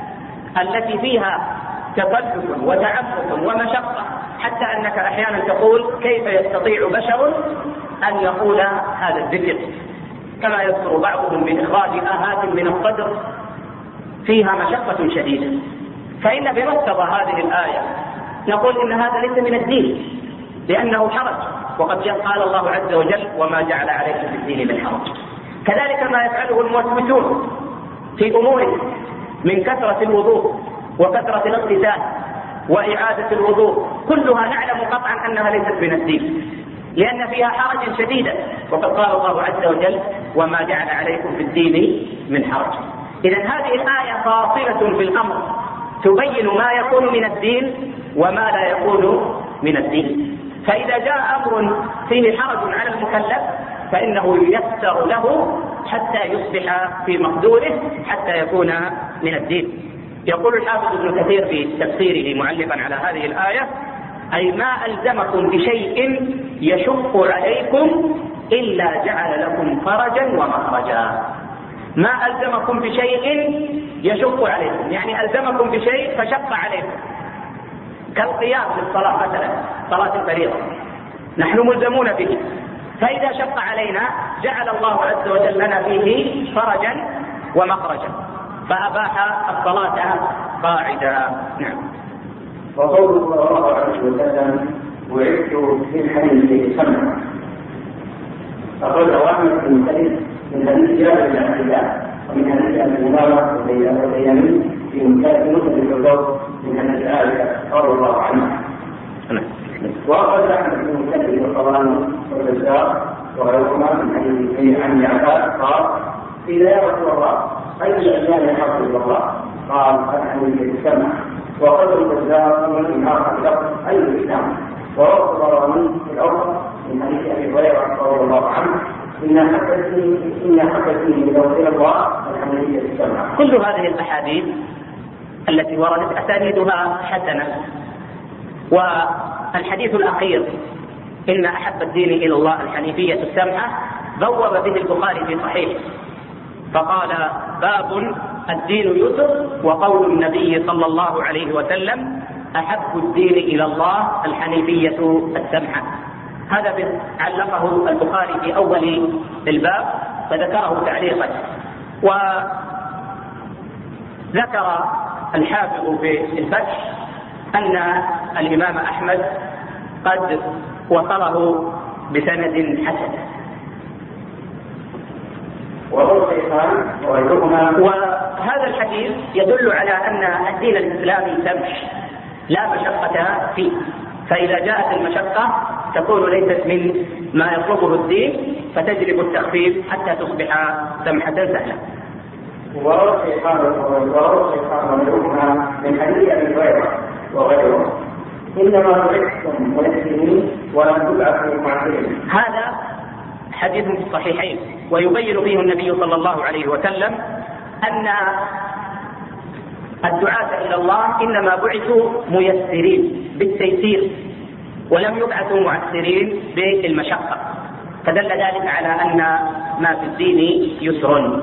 التي فيها تكلف وتعبد ومشقة، حتى أنك أحيانا تقول: كيف يستطيع بشر أن يقول هذا الذكر؟ كما يذكر بعضهم من إخراج آهات من الصدر فيها مشقة شديدة. فإن بمقتضى هذه الآية نقول إن هذا ليس من الدين لأنه حرج، وقد قال الله عز وجل: وما جعل عليكم في الدين من حرج. كذلك ما يفعله الموسوسون في أمور من كثرة الوضوء وكثرة الاغتسال وإعادة الوضوء، كلها نعلم قطعا أنها ليست من الدين لأن فيها حرجا شديدا، وقد قال الله عز وجل: وما جعل عليكم في الدين من حرج. إذن هذه الآية فاصلة في الأمر تبين ما يكون من الدين وما لا يكون من الدين. فإذا جاء أمر فيه حرج على المكلف فإنه ييسر له حتى يصبح في مقدوره حتى يكون من الدين. يقول الحافظ ابن كثير في تفسيره معلقا على هذه الآية: أي ما ألزمكم بشيء يشق عليكم إلا جعل لكم فرجا ومخرجا. ما ألزمكم بشيء يشق عليكم، يعني ألزمكم بشيء فشق عليكم، كالقيام للصلاة مثلا، صلاة الفريضة نحن ملزمون به، فإذا شق علينا جعل الله عز وجل لنا فيه فرجا ومخرجا فأباح الصلاة قاعدة. نعم. وقوله صلى الله عليه وسلم: وعدت في الحديث سمع، أخرجه أحمد من حديث جابر بن عبد الله ومن حديث أبي هريرة والبيهقي في مسند الفردوس من حديث عائشة رضي الله عنها. وأخرج أحمد بن مسلم والطبراني والبزار وغيرهما من حديث عن عباس قال: قيل يا رسول الله أي الأيام يحفظ الله؟ قال: الحديث السمع. وقال البزار من آخر لفظ: أي الإسلام؟ وروى الطبراني في الأوسط من حديث أبي هريرة رضي الله عنه: إن حدثني بتوحيد الله الحمدية السمع. كل هذه الأحاديث التي وردت أسانيدها حسنة. والحديث الأخير إن أحب الدين إلى الله الحنيفية السمحة بوب به البخاري في صحيحه فقال: باب الدين يسر، وقول النبي صلى الله عليه وسلم: أحب الدين إلى الله الحنيفية السمحة. هذا علقه البخاري في أول الباب فذكره تعليقا. وذكر الحافظ في الفتح أن الإمام أحمد قد وصله بسند حسن. وهذا الحديث يدل على أن الدين الإسلامي سمح لا مشقة فيه، فإذا جاءت المشقة تكون ليست من ما يطلبه الدين فتجلب التخفيف حتى تصبح سمحة سهلة. وروى الشيخان وغيرهما من حديث أبي هريرة وغيره: إنما بعثتم مسلمين ولم تبعثوا معذرين. هذا حديث في الصحيحين ويبين فيه النبي صلى الله عليه وسلم أن الدعاة إلى الله إنما بعثوا ميسرين بالتيسير ولم يبعثوا معسرين بالمشقة، فدل ذلك على أن ما في الدين يسر.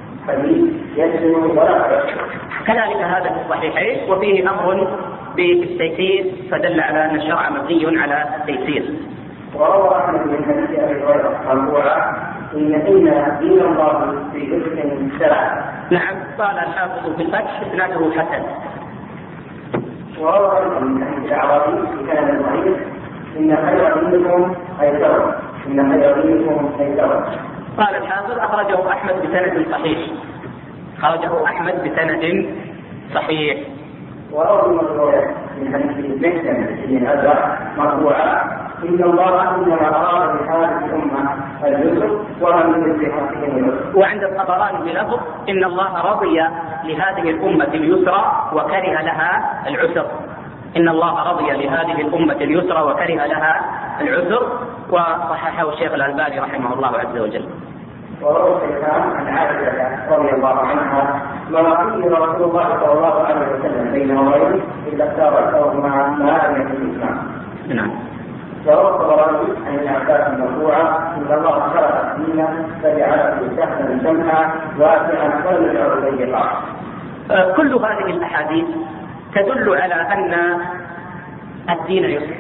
كذلك هذا في الصحيحين وفيه أمر بالتيسير فدل على أن الشرع مبني على التيسير. وروى أحمد من حديث أبي هريرة مرفوعا: إن دين الله في رزق سرع. نعم، قال الحافظ في الفتح إسناده حسن. وروى من حديث الأعرابي في كلام الضعيف: إن خير دينكم أيسر. قال الحافظ: أخرجه أحمد بسند صحيح. خرجه أحمد بسند صحيح. وروى من حديث محسن بن أزرع مرفوعا: إن الله إنما أراد بهذه الأمة اليسر ولم يرد بحقهم اليسر. وعند الطبراني بلفظ: إن الله رضي لهذه الأمة اليسر وكره لها العسر. إن الله رضي لهذه الأمة اليسر وكره لها العسر. وصححه الشيخ الألباني رحمه الله عز وجل. وروى الشيخان عن عائشة رضي الله عنها: ما قيل رسول الله صلى الله عليه وسلم بين وغيره إلا اختار الحكمة ما لم يكن الإسلام. نعم. وروى الطبراني عن ابن عباس مرفوعا: إن الله خلق الدين فجعله سهلا سمحا واسعا ولم يجعله ضيقا. كل هذه الأحاديث تدل على أن الدين يسر،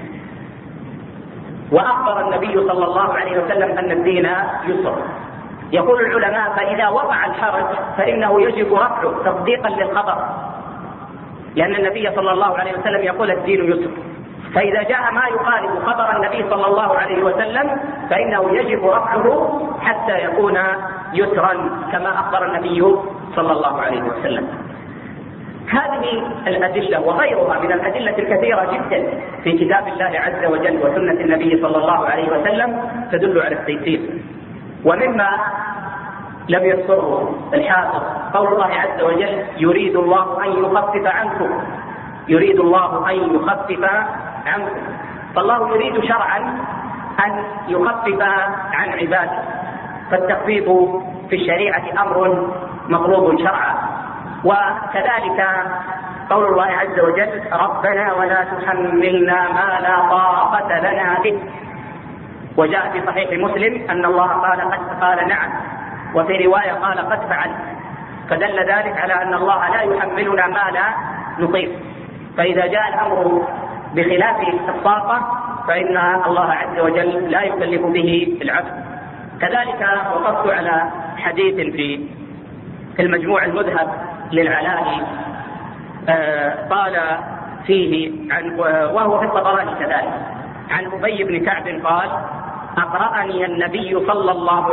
وأخبر النبي صلى الله عليه وسلم أن الدين يسر. يقول العلماء: فإذا وقع الحرج فإنه يجب رفعه تصديقا للخبر، لأن النبي صلى الله عليه وسلم يقول الدين يسر. فإذا جاء ما يخالف خبر النبي صلى الله عليه وسلم فإنه يجب رفعه حتى يكون يسرا كما أخبر النبي صلى الله عليه وسلم. هذه الأدلة وغيرها من الأدلة الكثيرة جدا في كتاب الله عز وجل وسنة النبي صلى الله عليه وسلم تدل على التيسير. ومما لم يذكره الحافظ قول الله عز وجل: يريد الله أن يخفف عنكم. يريد الله أن يخفف عنكم. فالله يريد شرعا أن يخفف عن عباده، فالتخفيف في الشريعة أمر مطلوب شرعا. وكذلك قول الله عز وجل: ربنا ولا تحملنا ما لا طاقة لنا به. وجاء في صحيح مسلم أن الله قال نعم، وفي رواية قال قد فعل، فدل ذلك على أن الله لا يحملنا ما لا نطيق. فإذا جاء الأمر بخلاف الطاقة فإن الله عز وجل لا يكلف به العبد. كذلك وقفت على حديث في المجموع المذهب للعلالي قال فيه وهو في الطبراني كذلك عن أبي بن كعب قال: أقرأني النبي صلى الله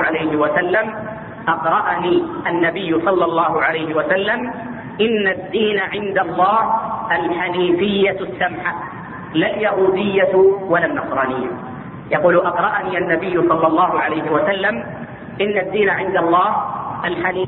عليه وسلم إن الدين عند الله الحنيفية السمحة لا اليهودية ولا النصرانية. يقول: أقرأني النبي صلى الله عليه وسلم إن الدين عند الله الحنيفية